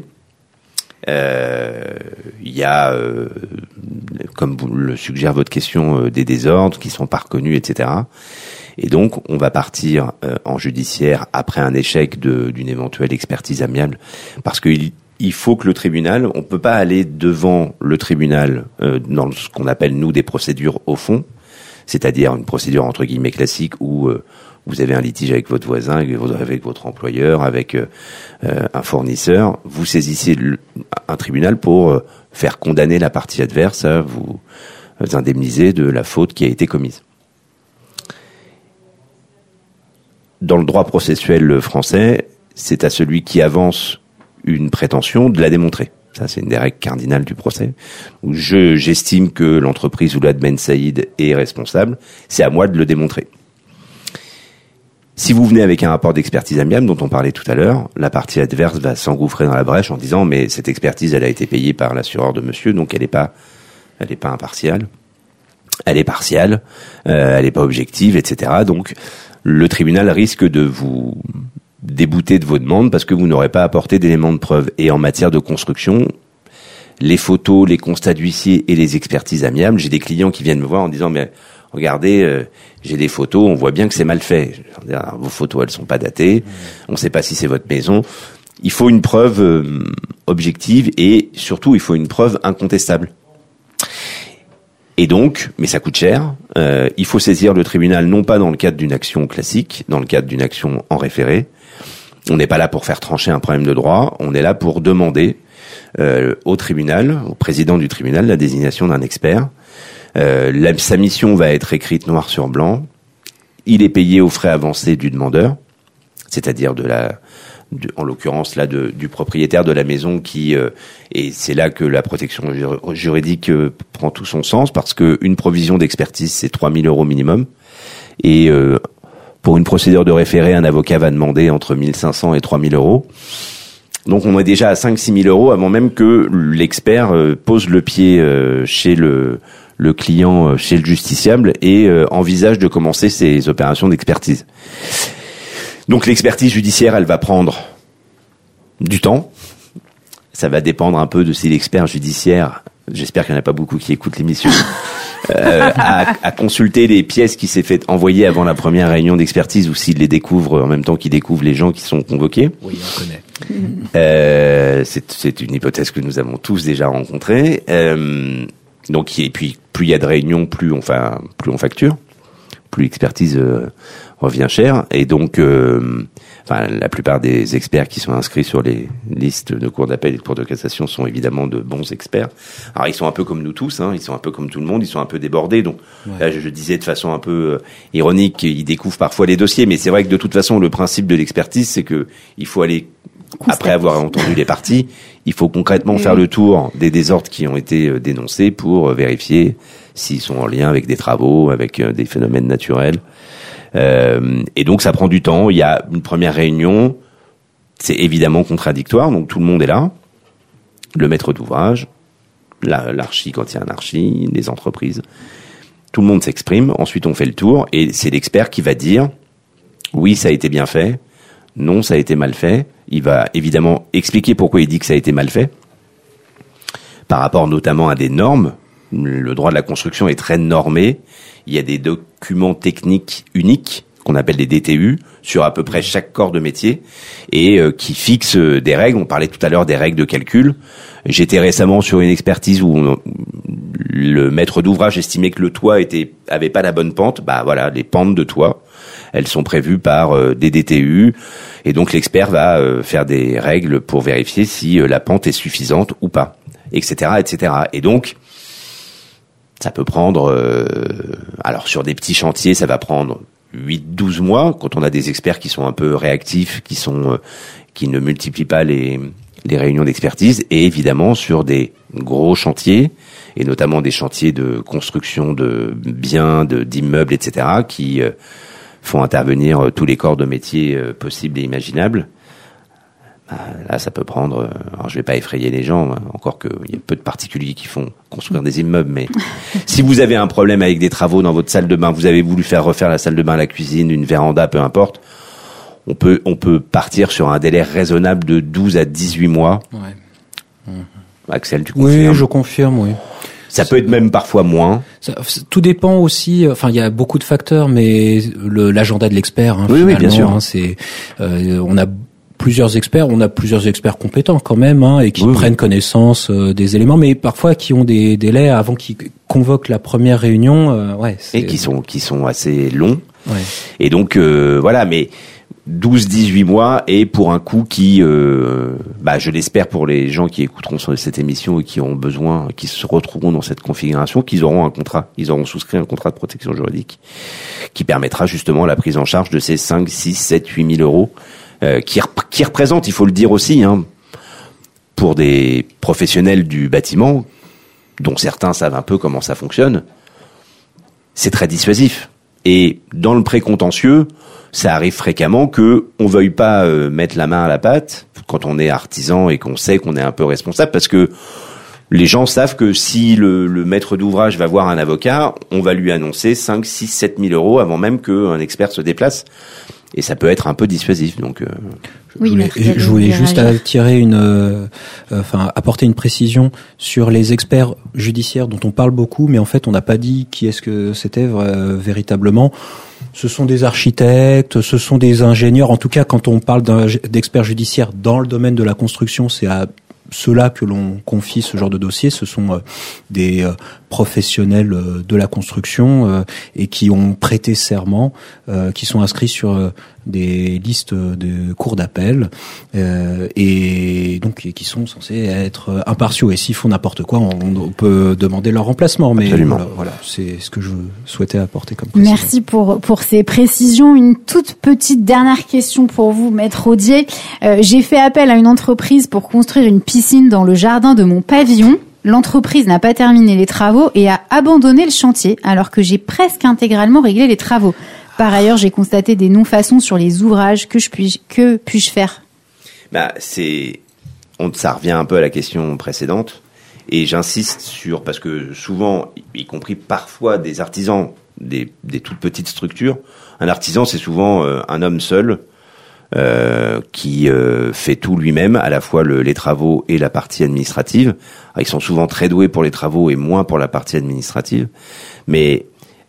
Il y a, comme vous le suggère votre question, des désordres qui sont pas reconnus, etc. Et donc on va partir en judiciaire après un échec d'une éventuelle expertise amiable, parce qu'il faut que le tribunal, on peut pas aller devant le tribunal dans ce qu'on appelle nous des procédures au fond, c'est-à-dire une procédure entre guillemets classique où vous avez un litige avec votre voisin, avec votre employeur, avec un fournisseur, vous saisissez un tribunal pour faire condamner la partie adverse à vous indemniser de la faute qui a été commise. Dans le droit processuel français, c'est à celui qui avance une prétention de la démontrer. Ça, c'est une des règles cardinales du procès. J'estime que l'entreprise Oulad Ben Saïd est responsable. C'est à moi de le démontrer. Si vous venez avec un rapport d'expertise amiable dont on parlait tout à l'heure, la partie adverse va s'engouffrer dans la brèche en disant mais cette expertise, elle a été payée par l'assureur de monsieur, donc elle est pas impartiale. Elle est partiale, elle est pas objective, etc. Donc, le tribunal risque de vous débouter de vos demandes parce que vous n'aurez pas apporté d'éléments de preuve. Et en matière de construction, les photos, les constats d'huissier et les expertises amiables, j'ai des clients qui viennent me voir en disant mais regardez, j'ai des photos, on voit bien que c'est mal fait. Vos photos, elles sont pas datées, on ne sait pas si c'est votre maison. Il faut une preuve objective et surtout il faut une preuve incontestable. Et donc, mais ça coûte cher, il faut saisir le tribunal non pas dans le cadre d'une action classique, dans le cadre d'une action en référé. On n'est pas là pour faire trancher un problème de droit, on est là pour demander au tribunal, au président du tribunal, la désignation d'un expert. Sa mission va être écrite noir sur blanc. Il est payé aux frais avancés du demandeur, c'est-à-dire en l'occurrence là du propriétaire de la maison qui et c'est là que la protection juridique prend tout son sens parce que une provision d'expertise c'est 3 000 € minimum et pour une procédure de référé un avocat va demander entre 1 500 et 3 000 €. Donc on est déjà à 5-6 000 € avant même que l'expert pose le pied chez le client, chez le justiciable et envisage de commencer ses opérations d'expertise. Donc l'expertise judiciaire, elle va prendre du temps. Ça va dépendre un peu de si l'expert judiciaire, j'espère qu'il n'y en a pas beaucoup qui écoutent l'émission, à consulter les pièces qui s'est fait envoyer avant la première réunion d'expertise ou s'il les découvre en même temps qu'il découvre les gens qui sont convoqués. Oui, on connaît. C'est une hypothèse que nous avons tous déjà rencontrée. Donc, et puis, plus il y a de réunions, plus on facture, plus l'expertise revient cher. Et donc, la plupart des experts qui sont inscrits sur les listes de cours d'appel et de cours de cassation sont évidemment de bons experts. Alors, ils sont un peu comme nous tous, ils sont un peu comme tout le monde, ils sont un peu débordés. Donc, là, je disais de façon un peu ironique, ils découvrent parfois les dossiers. Mais c'est vrai que de toute façon, le principe de l'expertise, c'est que il faut aller après avoir entendu les parties, il faut concrètement faire le tour des désordres qui ont été dénoncés pour vérifier s'ils sont en lien avec des travaux, avec des phénomènes naturels. Et donc ça prend du temps. Il y a une première réunion, c'est évidemment contradictoire, donc tout le monde est là. Le maître d'ouvrage, l'archi quand il y a un archi, les entreprises. Tout le monde s'exprime, ensuite on fait le tour, et c'est l'expert qui va dire oui, ça a été bien fait, non, ça a été mal fait. Il va évidemment expliquer pourquoi il dit que ça a été mal fait, par rapport notamment à des normes. Le droit de la construction est très normé. Il y a des documents techniques uniques, qu'on appelle des DTU, sur à peu près chaque corps de métier, et qui fixent des règles. On parlait tout à l'heure des règles de calcul. J'étais récemment sur une expertise où le maître d'ouvrage estimait que le toit avait pas la bonne pente. Bah voilà, les pentes de toit, elles sont prévues par des DTU, et donc l'expert va faire des règles pour vérifier si la pente est suffisante ou pas, etc., etc. Et donc, ça peut prendre, alors sur des petits chantiers, ça va prendre 8-12 mois, quand on a des experts qui sont un peu réactifs, qui ne multiplient pas les réunions d'expertise, et évidemment sur des gros chantiers, et notamment des chantiers de construction de biens, d'immeubles, etc., qui font intervenir tous les corps de métier possibles et imaginables. Là, ça peut prendre... alors, je vais pas effrayer les gens, encore qu'il y a peu de particuliers qui font construire des immeubles, mais si vous avez un problème avec des travaux dans votre salle de bain, vous avez voulu faire refaire la salle de bain, la cuisine, une véranda, peu importe, on peut partir sur un délai raisonnable de 12 à 18 mois. Ouais. Axel, tu confirmes? Oui, je confirme, oui. Ça peut être même parfois moins. Tout dépend aussi. Enfin, il y a beaucoup de facteurs, mais l'agenda de l'expert. Hein, oui, bien sûr. Hein, c'est on a plusieurs experts compétents quand même, hein, et qui prennent connaissance des éléments, mais parfois qui ont des délais avant qu'ils convoquent la première réunion. Et qui sont assez longs. Ouais. Et donc voilà, mais 12-18 mois, et pour un coût qui, je l'espère pour les gens qui écouteront cette émission et qui auront besoin, qui se retrouveront dans cette configuration, qu'ils auront ils auront souscrit un contrat de protection juridique qui permettra justement la prise en charge de ces 5, 6, 7, 8 000 euros qui représentent, il faut le dire aussi, hein, pour des professionnels du bâtiment, dont certains savent un peu comment ça fonctionne, c'est très dissuasif. Et dans le précontentieux, ça arrive fréquemment que on veuille pas mettre la main à la pâte quand on est artisan et qu'on sait qu'on est un peu responsable, parce que les gens savent que si le maître d'ouvrage va voir un avocat, on va lui annoncer 5, 6, 7 000 euros avant même qu'un expert se déplace. Et ça peut être un peu dissuasif, donc. Je voulais juste apporter une précision sur les experts judiciaires dont on parle beaucoup, mais en fait on n'a pas dit qui est-ce que c'était véritablement. Ce sont des architectes, ce sont des ingénieurs. En tout cas, quand on parle d'experts judiciaires dans le domaine de la construction, c'est à ceux-là que l'on confie ce genre de dossier. Ce sont des professionnels de la construction et qui ont prêté serment, qui sont inscrits sur des listes de cours d'appel et donc qui sont censés être impartiaux. Et s'ils font n'importe quoi, on peut demander leur remplacement. Mais voilà, c'est ce que je souhaitais apporter comme précision. Merci pour ces précisions. Une toute petite dernière question pour vous, Maître Audier. J'ai fait appel à une entreprise pour construire une piscine dans le jardin de mon pavillon. L'entreprise n'a pas terminé les travaux et a abandonné le chantier alors que j'ai presque intégralement réglé les travaux. Par ailleurs, j'ai constaté des non-façons sur les ouvrages. Que puis-je faire ? Ça revient un peu à la question précédente, et j'insiste parce que souvent, y compris parfois des artisans, des toutes petites structures, un artisan c'est souvent un homme seul qui fait tout lui-même, à la fois les travaux et la partie administrative. Alors, ils sont souvent très doués pour les travaux et moins pour la partie administrative, mais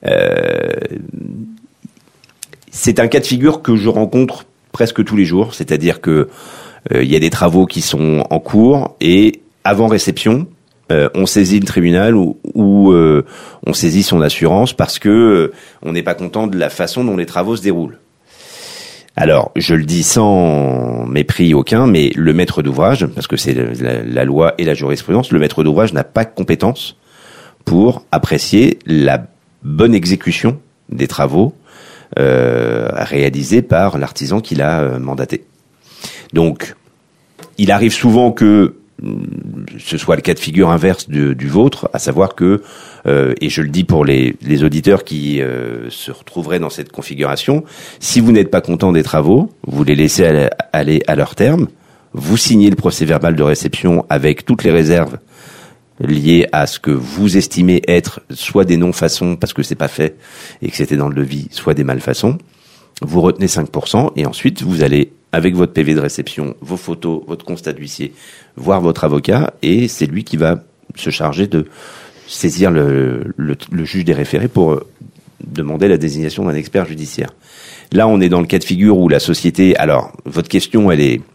c'est un cas de figure que je rencontre presque tous les jours, c'est-à-dire que il y a des travaux qui sont en cours et avant réception, on saisit le tribunal ou on saisit son assurance parce que on n'est pas content de la façon dont les travaux se déroulent. Alors, je le dis sans mépris aucun, mais le maître d'ouvrage, parce que c'est la loi et la jurisprudence, le maître d'ouvrage n'a pas de compétence pour apprécier la bonne exécution des travaux réalisés par l'artisan qu'il a mandaté. Donc, il arrive souvent que ce soit le cas de figure inverse du vôtre, à savoir que, et je le dis pour les auditeurs qui se retrouveraient dans cette configuration, si vous n'êtes pas content des travaux, vous les laissez aller à leur terme, vous signez le procès-verbal de réception avec toutes les réserves liées à ce que vous estimez être soit des non-façons parce que c'est pas fait et que c'était dans le devis, soit des malfaçons. Vous retenez 5% et ensuite vous allez, avec votre PV de réception, vos photos, votre constat d'huissier, voir votre avocat et c'est lui qui va se charger de saisir le juge des référés pour demander la désignation d'un expert judiciaire. Là, on est dans le cas de figure où la société... Alors, votre question,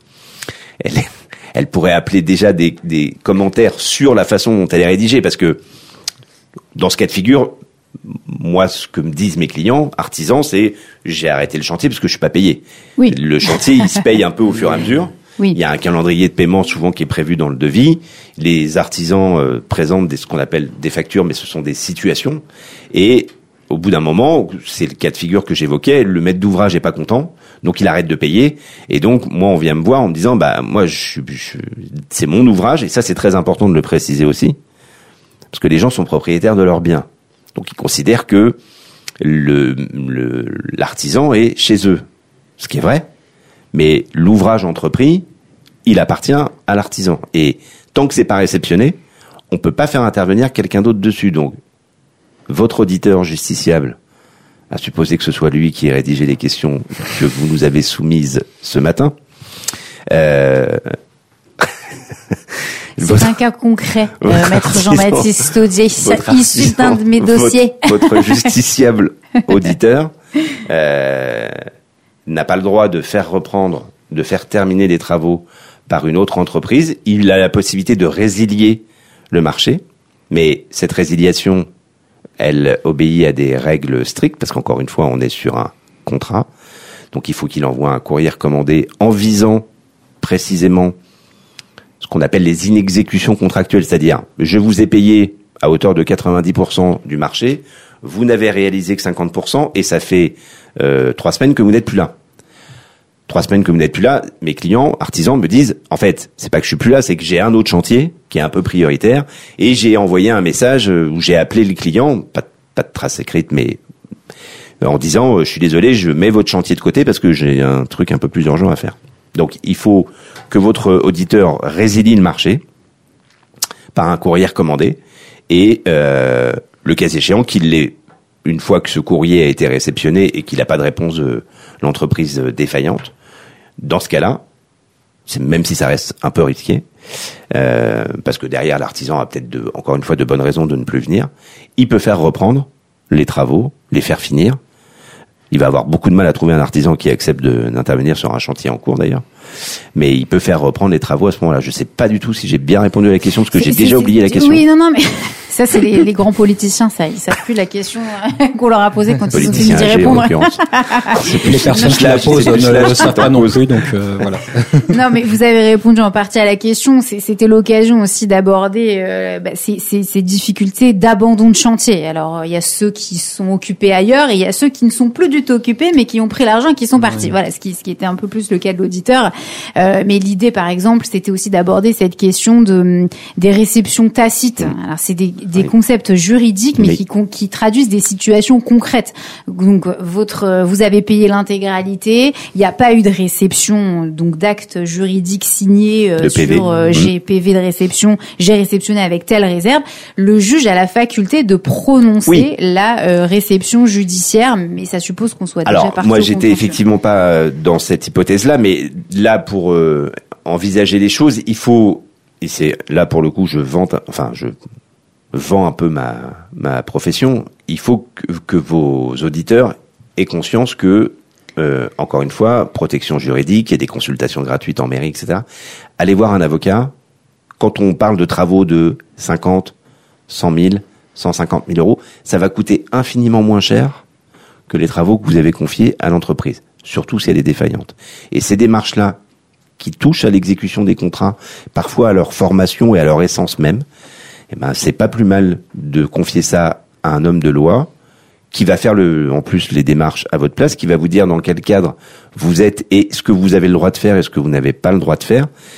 elle pourrait appeler déjà des commentaires sur la façon dont elle est rédigée parce que dans ce cas de figure... Moi, ce que me disent mes clients, artisans, c'est j'ai arrêté le chantier parce que je suis pas payé. Oui. Le chantier, il se paye un peu au fur et à mesure. Oui. Il y a un calendrier de paiement souvent qui est prévu dans le devis. Les artisans présentent ce qu'on appelle des factures, mais ce sont des situations. Et au bout d'un moment, c'est le cas de figure que j'évoquais, le maître d'ouvrage est pas content, donc il arrête de payer. Et donc, moi, on vient me voir en me disant, moi, c'est mon ouvrage, et ça, c'est très important de le préciser aussi, parce que les gens sont propriétaires de leurs biens. Donc ils considèrent que l'artisan est chez eux, ce qui est vrai, mais l'ouvrage entrepris, il appartient à l'artisan. Et tant que c'est pas réceptionné, on peut pas faire intervenir quelqu'un d'autre dessus. Donc votre auditeur justiciable, à supposer que ce soit lui qui ait rédigé les questions que vous nous avez soumises ce matin, c'est un cas concret, maître Jean-Baptiste Audier, issu d'un de mes dossiers. Votre justiciable auditeur n'a pas le droit de faire terminer des travaux par une autre entreprise. Il a la possibilité de résilier le marché, mais cette résiliation, elle obéit à des règles strictes, parce qu'encore une fois, on est sur un contrat. Donc il faut qu'il envoie un courrier recommandé en visant précisément ce qu'on appelle les inexécutions contractuelles, c'est-à-dire je vous ai payé à hauteur de 90% du marché, vous n'avez réalisé que 50% et ça fait 3 semaines que vous n'êtes plus là. 3 semaines que vous n'êtes plus là, mes clients, artisans me disent, en fait, c'est pas que je suis plus là, c'est que j'ai un autre chantier qui est un peu prioritaire et j'ai envoyé un message où j'ai appelé le client, pas de trace écrite, mais en disant, je suis désolé, je mets votre chantier de côté parce que j'ai un truc un peu plus urgent à faire. Donc, il faut que votre auditeur résilie le marché par un courrier recommandé et, le cas échéant, qu'il l'ait, une fois que ce courrier a été réceptionné et qu'il n'a pas de réponse de l'entreprise défaillante. Dans ce cas-là, même si ça reste un peu risqué, parce que derrière l'artisan a peut-être encore une fois de bonnes raisons de ne plus venir, il peut faire reprendre les travaux, les faire finir. Il va avoir beaucoup de mal à trouver un artisan qui accepte d'intervenir sur un chantier en cours d'ailleurs. Mais il peut faire reprendre les travaux à ce moment-là. Je sais pas du tout si j'ai bien répondu à la question, parce que j'ai déjà oublié la question. Oui, non, mais ça, c'est les grands politiciens, ça. Ils savent plus la question qu'on leur a posée quand ils ont fini d'y répondre. Les personnes qui la posent ne le savent pas non plus, donc voilà. Non, mais vous avez répondu en partie à la question. C'était l'occasion aussi d'aborder ces difficultés d'abandon de chantier. Alors, il y a ceux qui sont occupés ailleurs et il y a ceux qui ne sont plus du tout occupés, mais qui ont pris l'argent et qui sont partis. Voilà, ce qui était un peu plus le cas de l'auditeur. Mais l'idée, par exemple, c'était aussi d'aborder cette question des réceptions tacites. Alors, c'est des concepts juridiques, mais qui traduisent des situations concrètes. Donc, vous avez payé l'intégralité, il n'y a pas eu de réception, donc d'acte juridique signé sur j'ai PV de réception, j'ai réceptionné avec telle réserve. Le juge a la faculté de prononcer la réception judiciaire, mais ça suppose qu'on soit déjà parti. Moi, j'étais effectivement pas dans cette hypothèse-là, mais là, pour envisager les choses, il faut, et c'est là pour le coup, je vends un peu ma profession. Il faut que vos auditeurs aient conscience que, encore une fois, protection juridique, il y a des consultations gratuites en mairie, etc. Allez voir un avocat. Quand on parle de travaux de 50, 100 000, 150 000 euros, ça va coûter infiniment moins cher que les travaux que vous avez confiés à l'entreprise, surtout si elle est défaillante. Et ces démarches-là, qui touchent à l'exécution des contrats, parfois à leur formation et à leur essence même, c'est pas plus mal de confier ça à un homme de loi qui va faire en plus les démarches à votre place, qui va vous dire dans quel cadre vous êtes et ce que vous avez le droit de faire et ce que vous n'avez pas le droit de faire.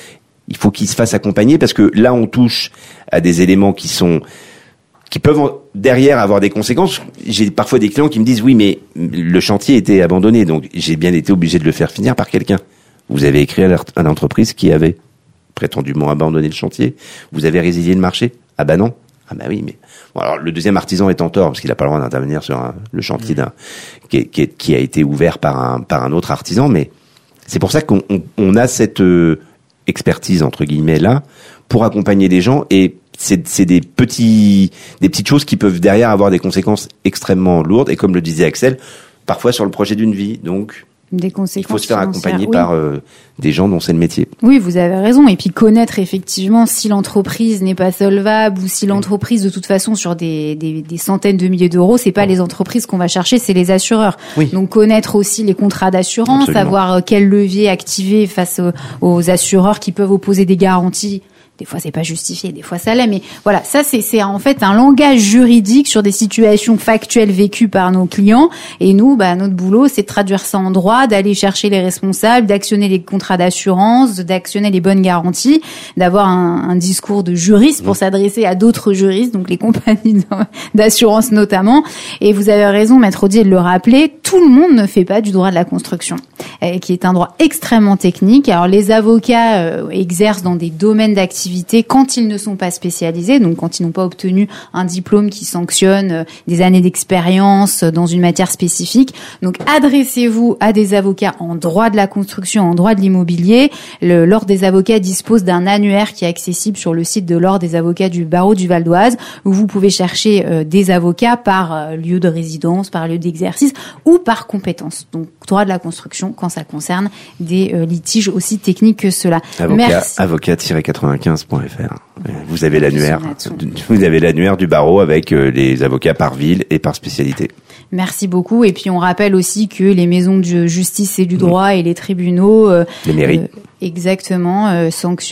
Il faut qu'ils se fassent accompagner parce que là, on touche à des éléments qui peuvent derrière avoir des conséquences. J'ai parfois des clients qui me disent oui, mais le chantier était abandonné, donc j'ai bien été obligé de le faire finir par quelqu'un. Vous avez écrit à l'entreprise qui avait prétendument abandonné le chantier. Vous avez résilié le marché. Ah bah non. Ah bah oui, mais bon, alors le deuxième artisan est en tort parce qu'il n'a pas le droit d'intervenir sur le chantier qui a été ouvert par un autre artisan. Mais c'est pour ça qu'on a cette expertise entre guillemets là pour accompagner les gens, et c'est des petites choses qui peuvent derrière avoir des conséquences extrêmement lourdes, et comme le disait Axel, parfois sur le projet d'une vie. Donc des conséquences. Il faut se faire accompagner oui. par des gens dont c'est le métier. Oui, vous avez raison. Et puis connaître effectivement si l'entreprise n'est pas solvable ou si l'entreprise de toute façon sur des centaines de milliers d'euros, c'est pas les entreprises qu'on va chercher, c'est les assureurs. Oui. Donc connaître aussi les contrats d'assurance, Absolument. savoir quel levier activer face aux assureurs qui peuvent opposer des garanties. Des fois, c'est pas justifié, des fois ça l'est, mais voilà, ça c'est en fait un langage juridique sur des situations factuelles vécues par nos clients. Et nous, notre boulot, c'est de traduire ça en droit, d'aller chercher les responsables, d'actionner les contrats d'assurance, d'actionner les bonnes garanties, d'avoir un discours de juriste pour s'adresser à d'autres juristes, donc les compagnies d'assurance notamment. Et vous avez raison, Maître Audier, de le rappeler, tout le monde ne fait pas du droit de la construction, qui est un droit extrêmement technique. Alors les avocats exercent dans des domaines d'activité quand ils ne sont pas spécialisés, donc quand ils n'ont pas obtenu un diplôme qui sanctionne des années d'expérience dans une matière spécifique. Donc adressez-vous à des avocats en droit de la construction, en droit de l'immobilier. L'Ordre des avocats dispose d'un annuaire qui est accessible sur le site de l'Ordre des avocats du barreau du Val d'Oise, où vous pouvez chercher des avocats par lieu de résidence, par lieu d'exercice ou par compétence. Donc droit de la construction quand ça concerne des litiges aussi techniques que cela. Avocat-95.fr. Vous avez l'annuaire du barreau avec les avocats par ville et par spécialité. Merci beaucoup. Et puis on rappelle aussi que les maisons de justice et du droit et les tribunaux, les mairies, exactement,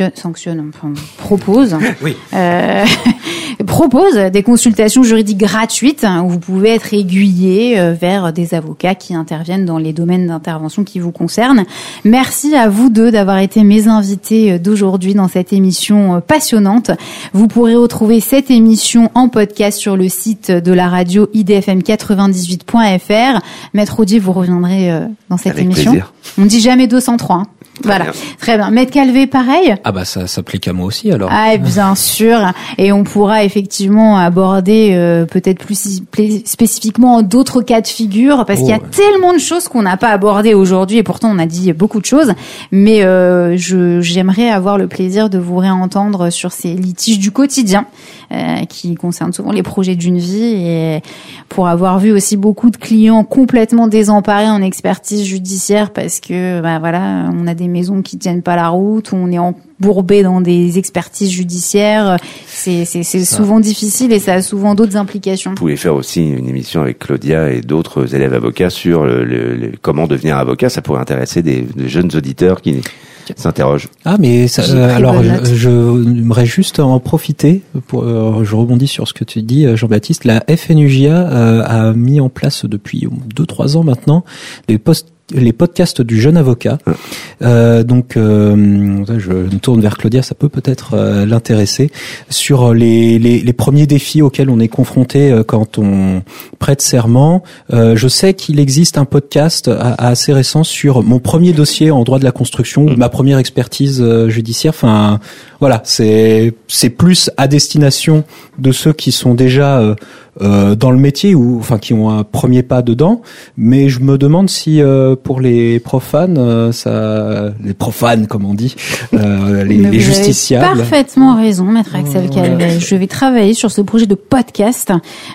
proposent, oui. Proposent des consultations juridiques gratuites où vous pouvez être aiguillé vers des avocats qui interviennent dans les domaines d'intervention qui vous concernent. Merci à vous deux d'avoir été mes invités d'aujourd'hui dans cette émission passionnante. Vous pourrez retrouver cette émission en podcast sur le site de la radio idfm98.fr. Maître Audier, vous reviendrez dans cette Avec émission. Plaisir. On ne dit jamais 203. Hein. Voilà, bien. Très bien. Maître Calvé, pareil. Ah bah ça s'applique à moi aussi alors. Ah, bien sûr. Et on pourra effectivement aborder peut-être plus spécifiquement d'autres cas de figure, parce qu'il y a tellement de choses qu'on n'a pas abordées aujourd'hui, et pourtant on a dit beaucoup de choses. Mais j'aimerais avoir le plaisir de vous réentendre sur ces litiges du quotidien qui concernent souvent les projets d'une vie, et pour avoir vu aussi beaucoup de clients complètement désemparés en expertise judiciaire parce que voilà, on a des maisons qui tiennent pas la route, où on est embourbé dans des expertises judiciaires, c'est souvent difficile et ça a souvent d'autres implications. Vous pouvez faire aussi une émission avec Claudia et d'autres élèves avocats sur comment devenir avocat. Ça pourrait intéresser des jeunes auditeurs qui s'interrogent. Ah mais ça, alors j'aimerais juste en profiter pour je rebondis sur ce que tu dis, Jean-Baptiste. La FNUJA a mis en place depuis 2-3 ans maintenant les podcasts du jeune avocat. Donc je me tourne vers Claudia, ça peut peut-être l'intéresser, sur les premiers défis auxquels on est confronté quand on prête serment. Je sais qu'il existe un podcast assez récent sur mon premier dossier en droit de la construction, ou ma première expertise judiciaire. Enfin voilà, c'est plus à destination de ceux qui sont déjà dans le métier, ou enfin qui ont un premier pas dedans, mais je me demande si pour les profanes, les profanes comme on dit, les justiciables. Vous avez parfaitement raison, Maître Axel Calvet. Je vais travailler sur ce projet de podcast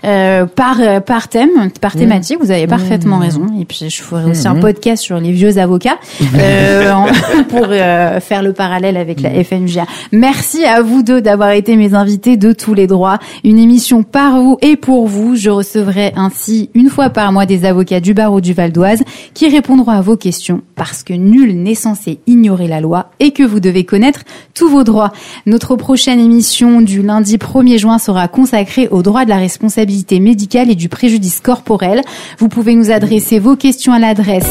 par thème, par thématique. Vous avez parfaitement raison. Et puis je ferai aussi un podcast sur les vieux avocats pour faire le parallèle avec la FNUJA. Merci à vous deux d'avoir été mes invités de tous les droits. Une émission par vous et pour vous. Je recevrai ainsi une fois par mois des avocats du barreau du Val d'Oise qui répondront à vos questions, parce que nul n'est censé ignorer la loi et que vous devez connaître tous vos droits. Notre prochaine émission du lundi 1er juin sera consacrée aux droits de la responsabilité médicale et du préjudice préjudice corporel. Vous pouvez nous adresser vos questions à l'adresse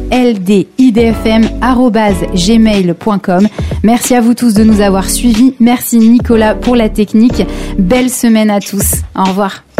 tldidfm@gmail.com. Merci à vous tous de nous avoir suivis. Merci Nicolas pour la technique. Belle semaine à tous. Au revoir.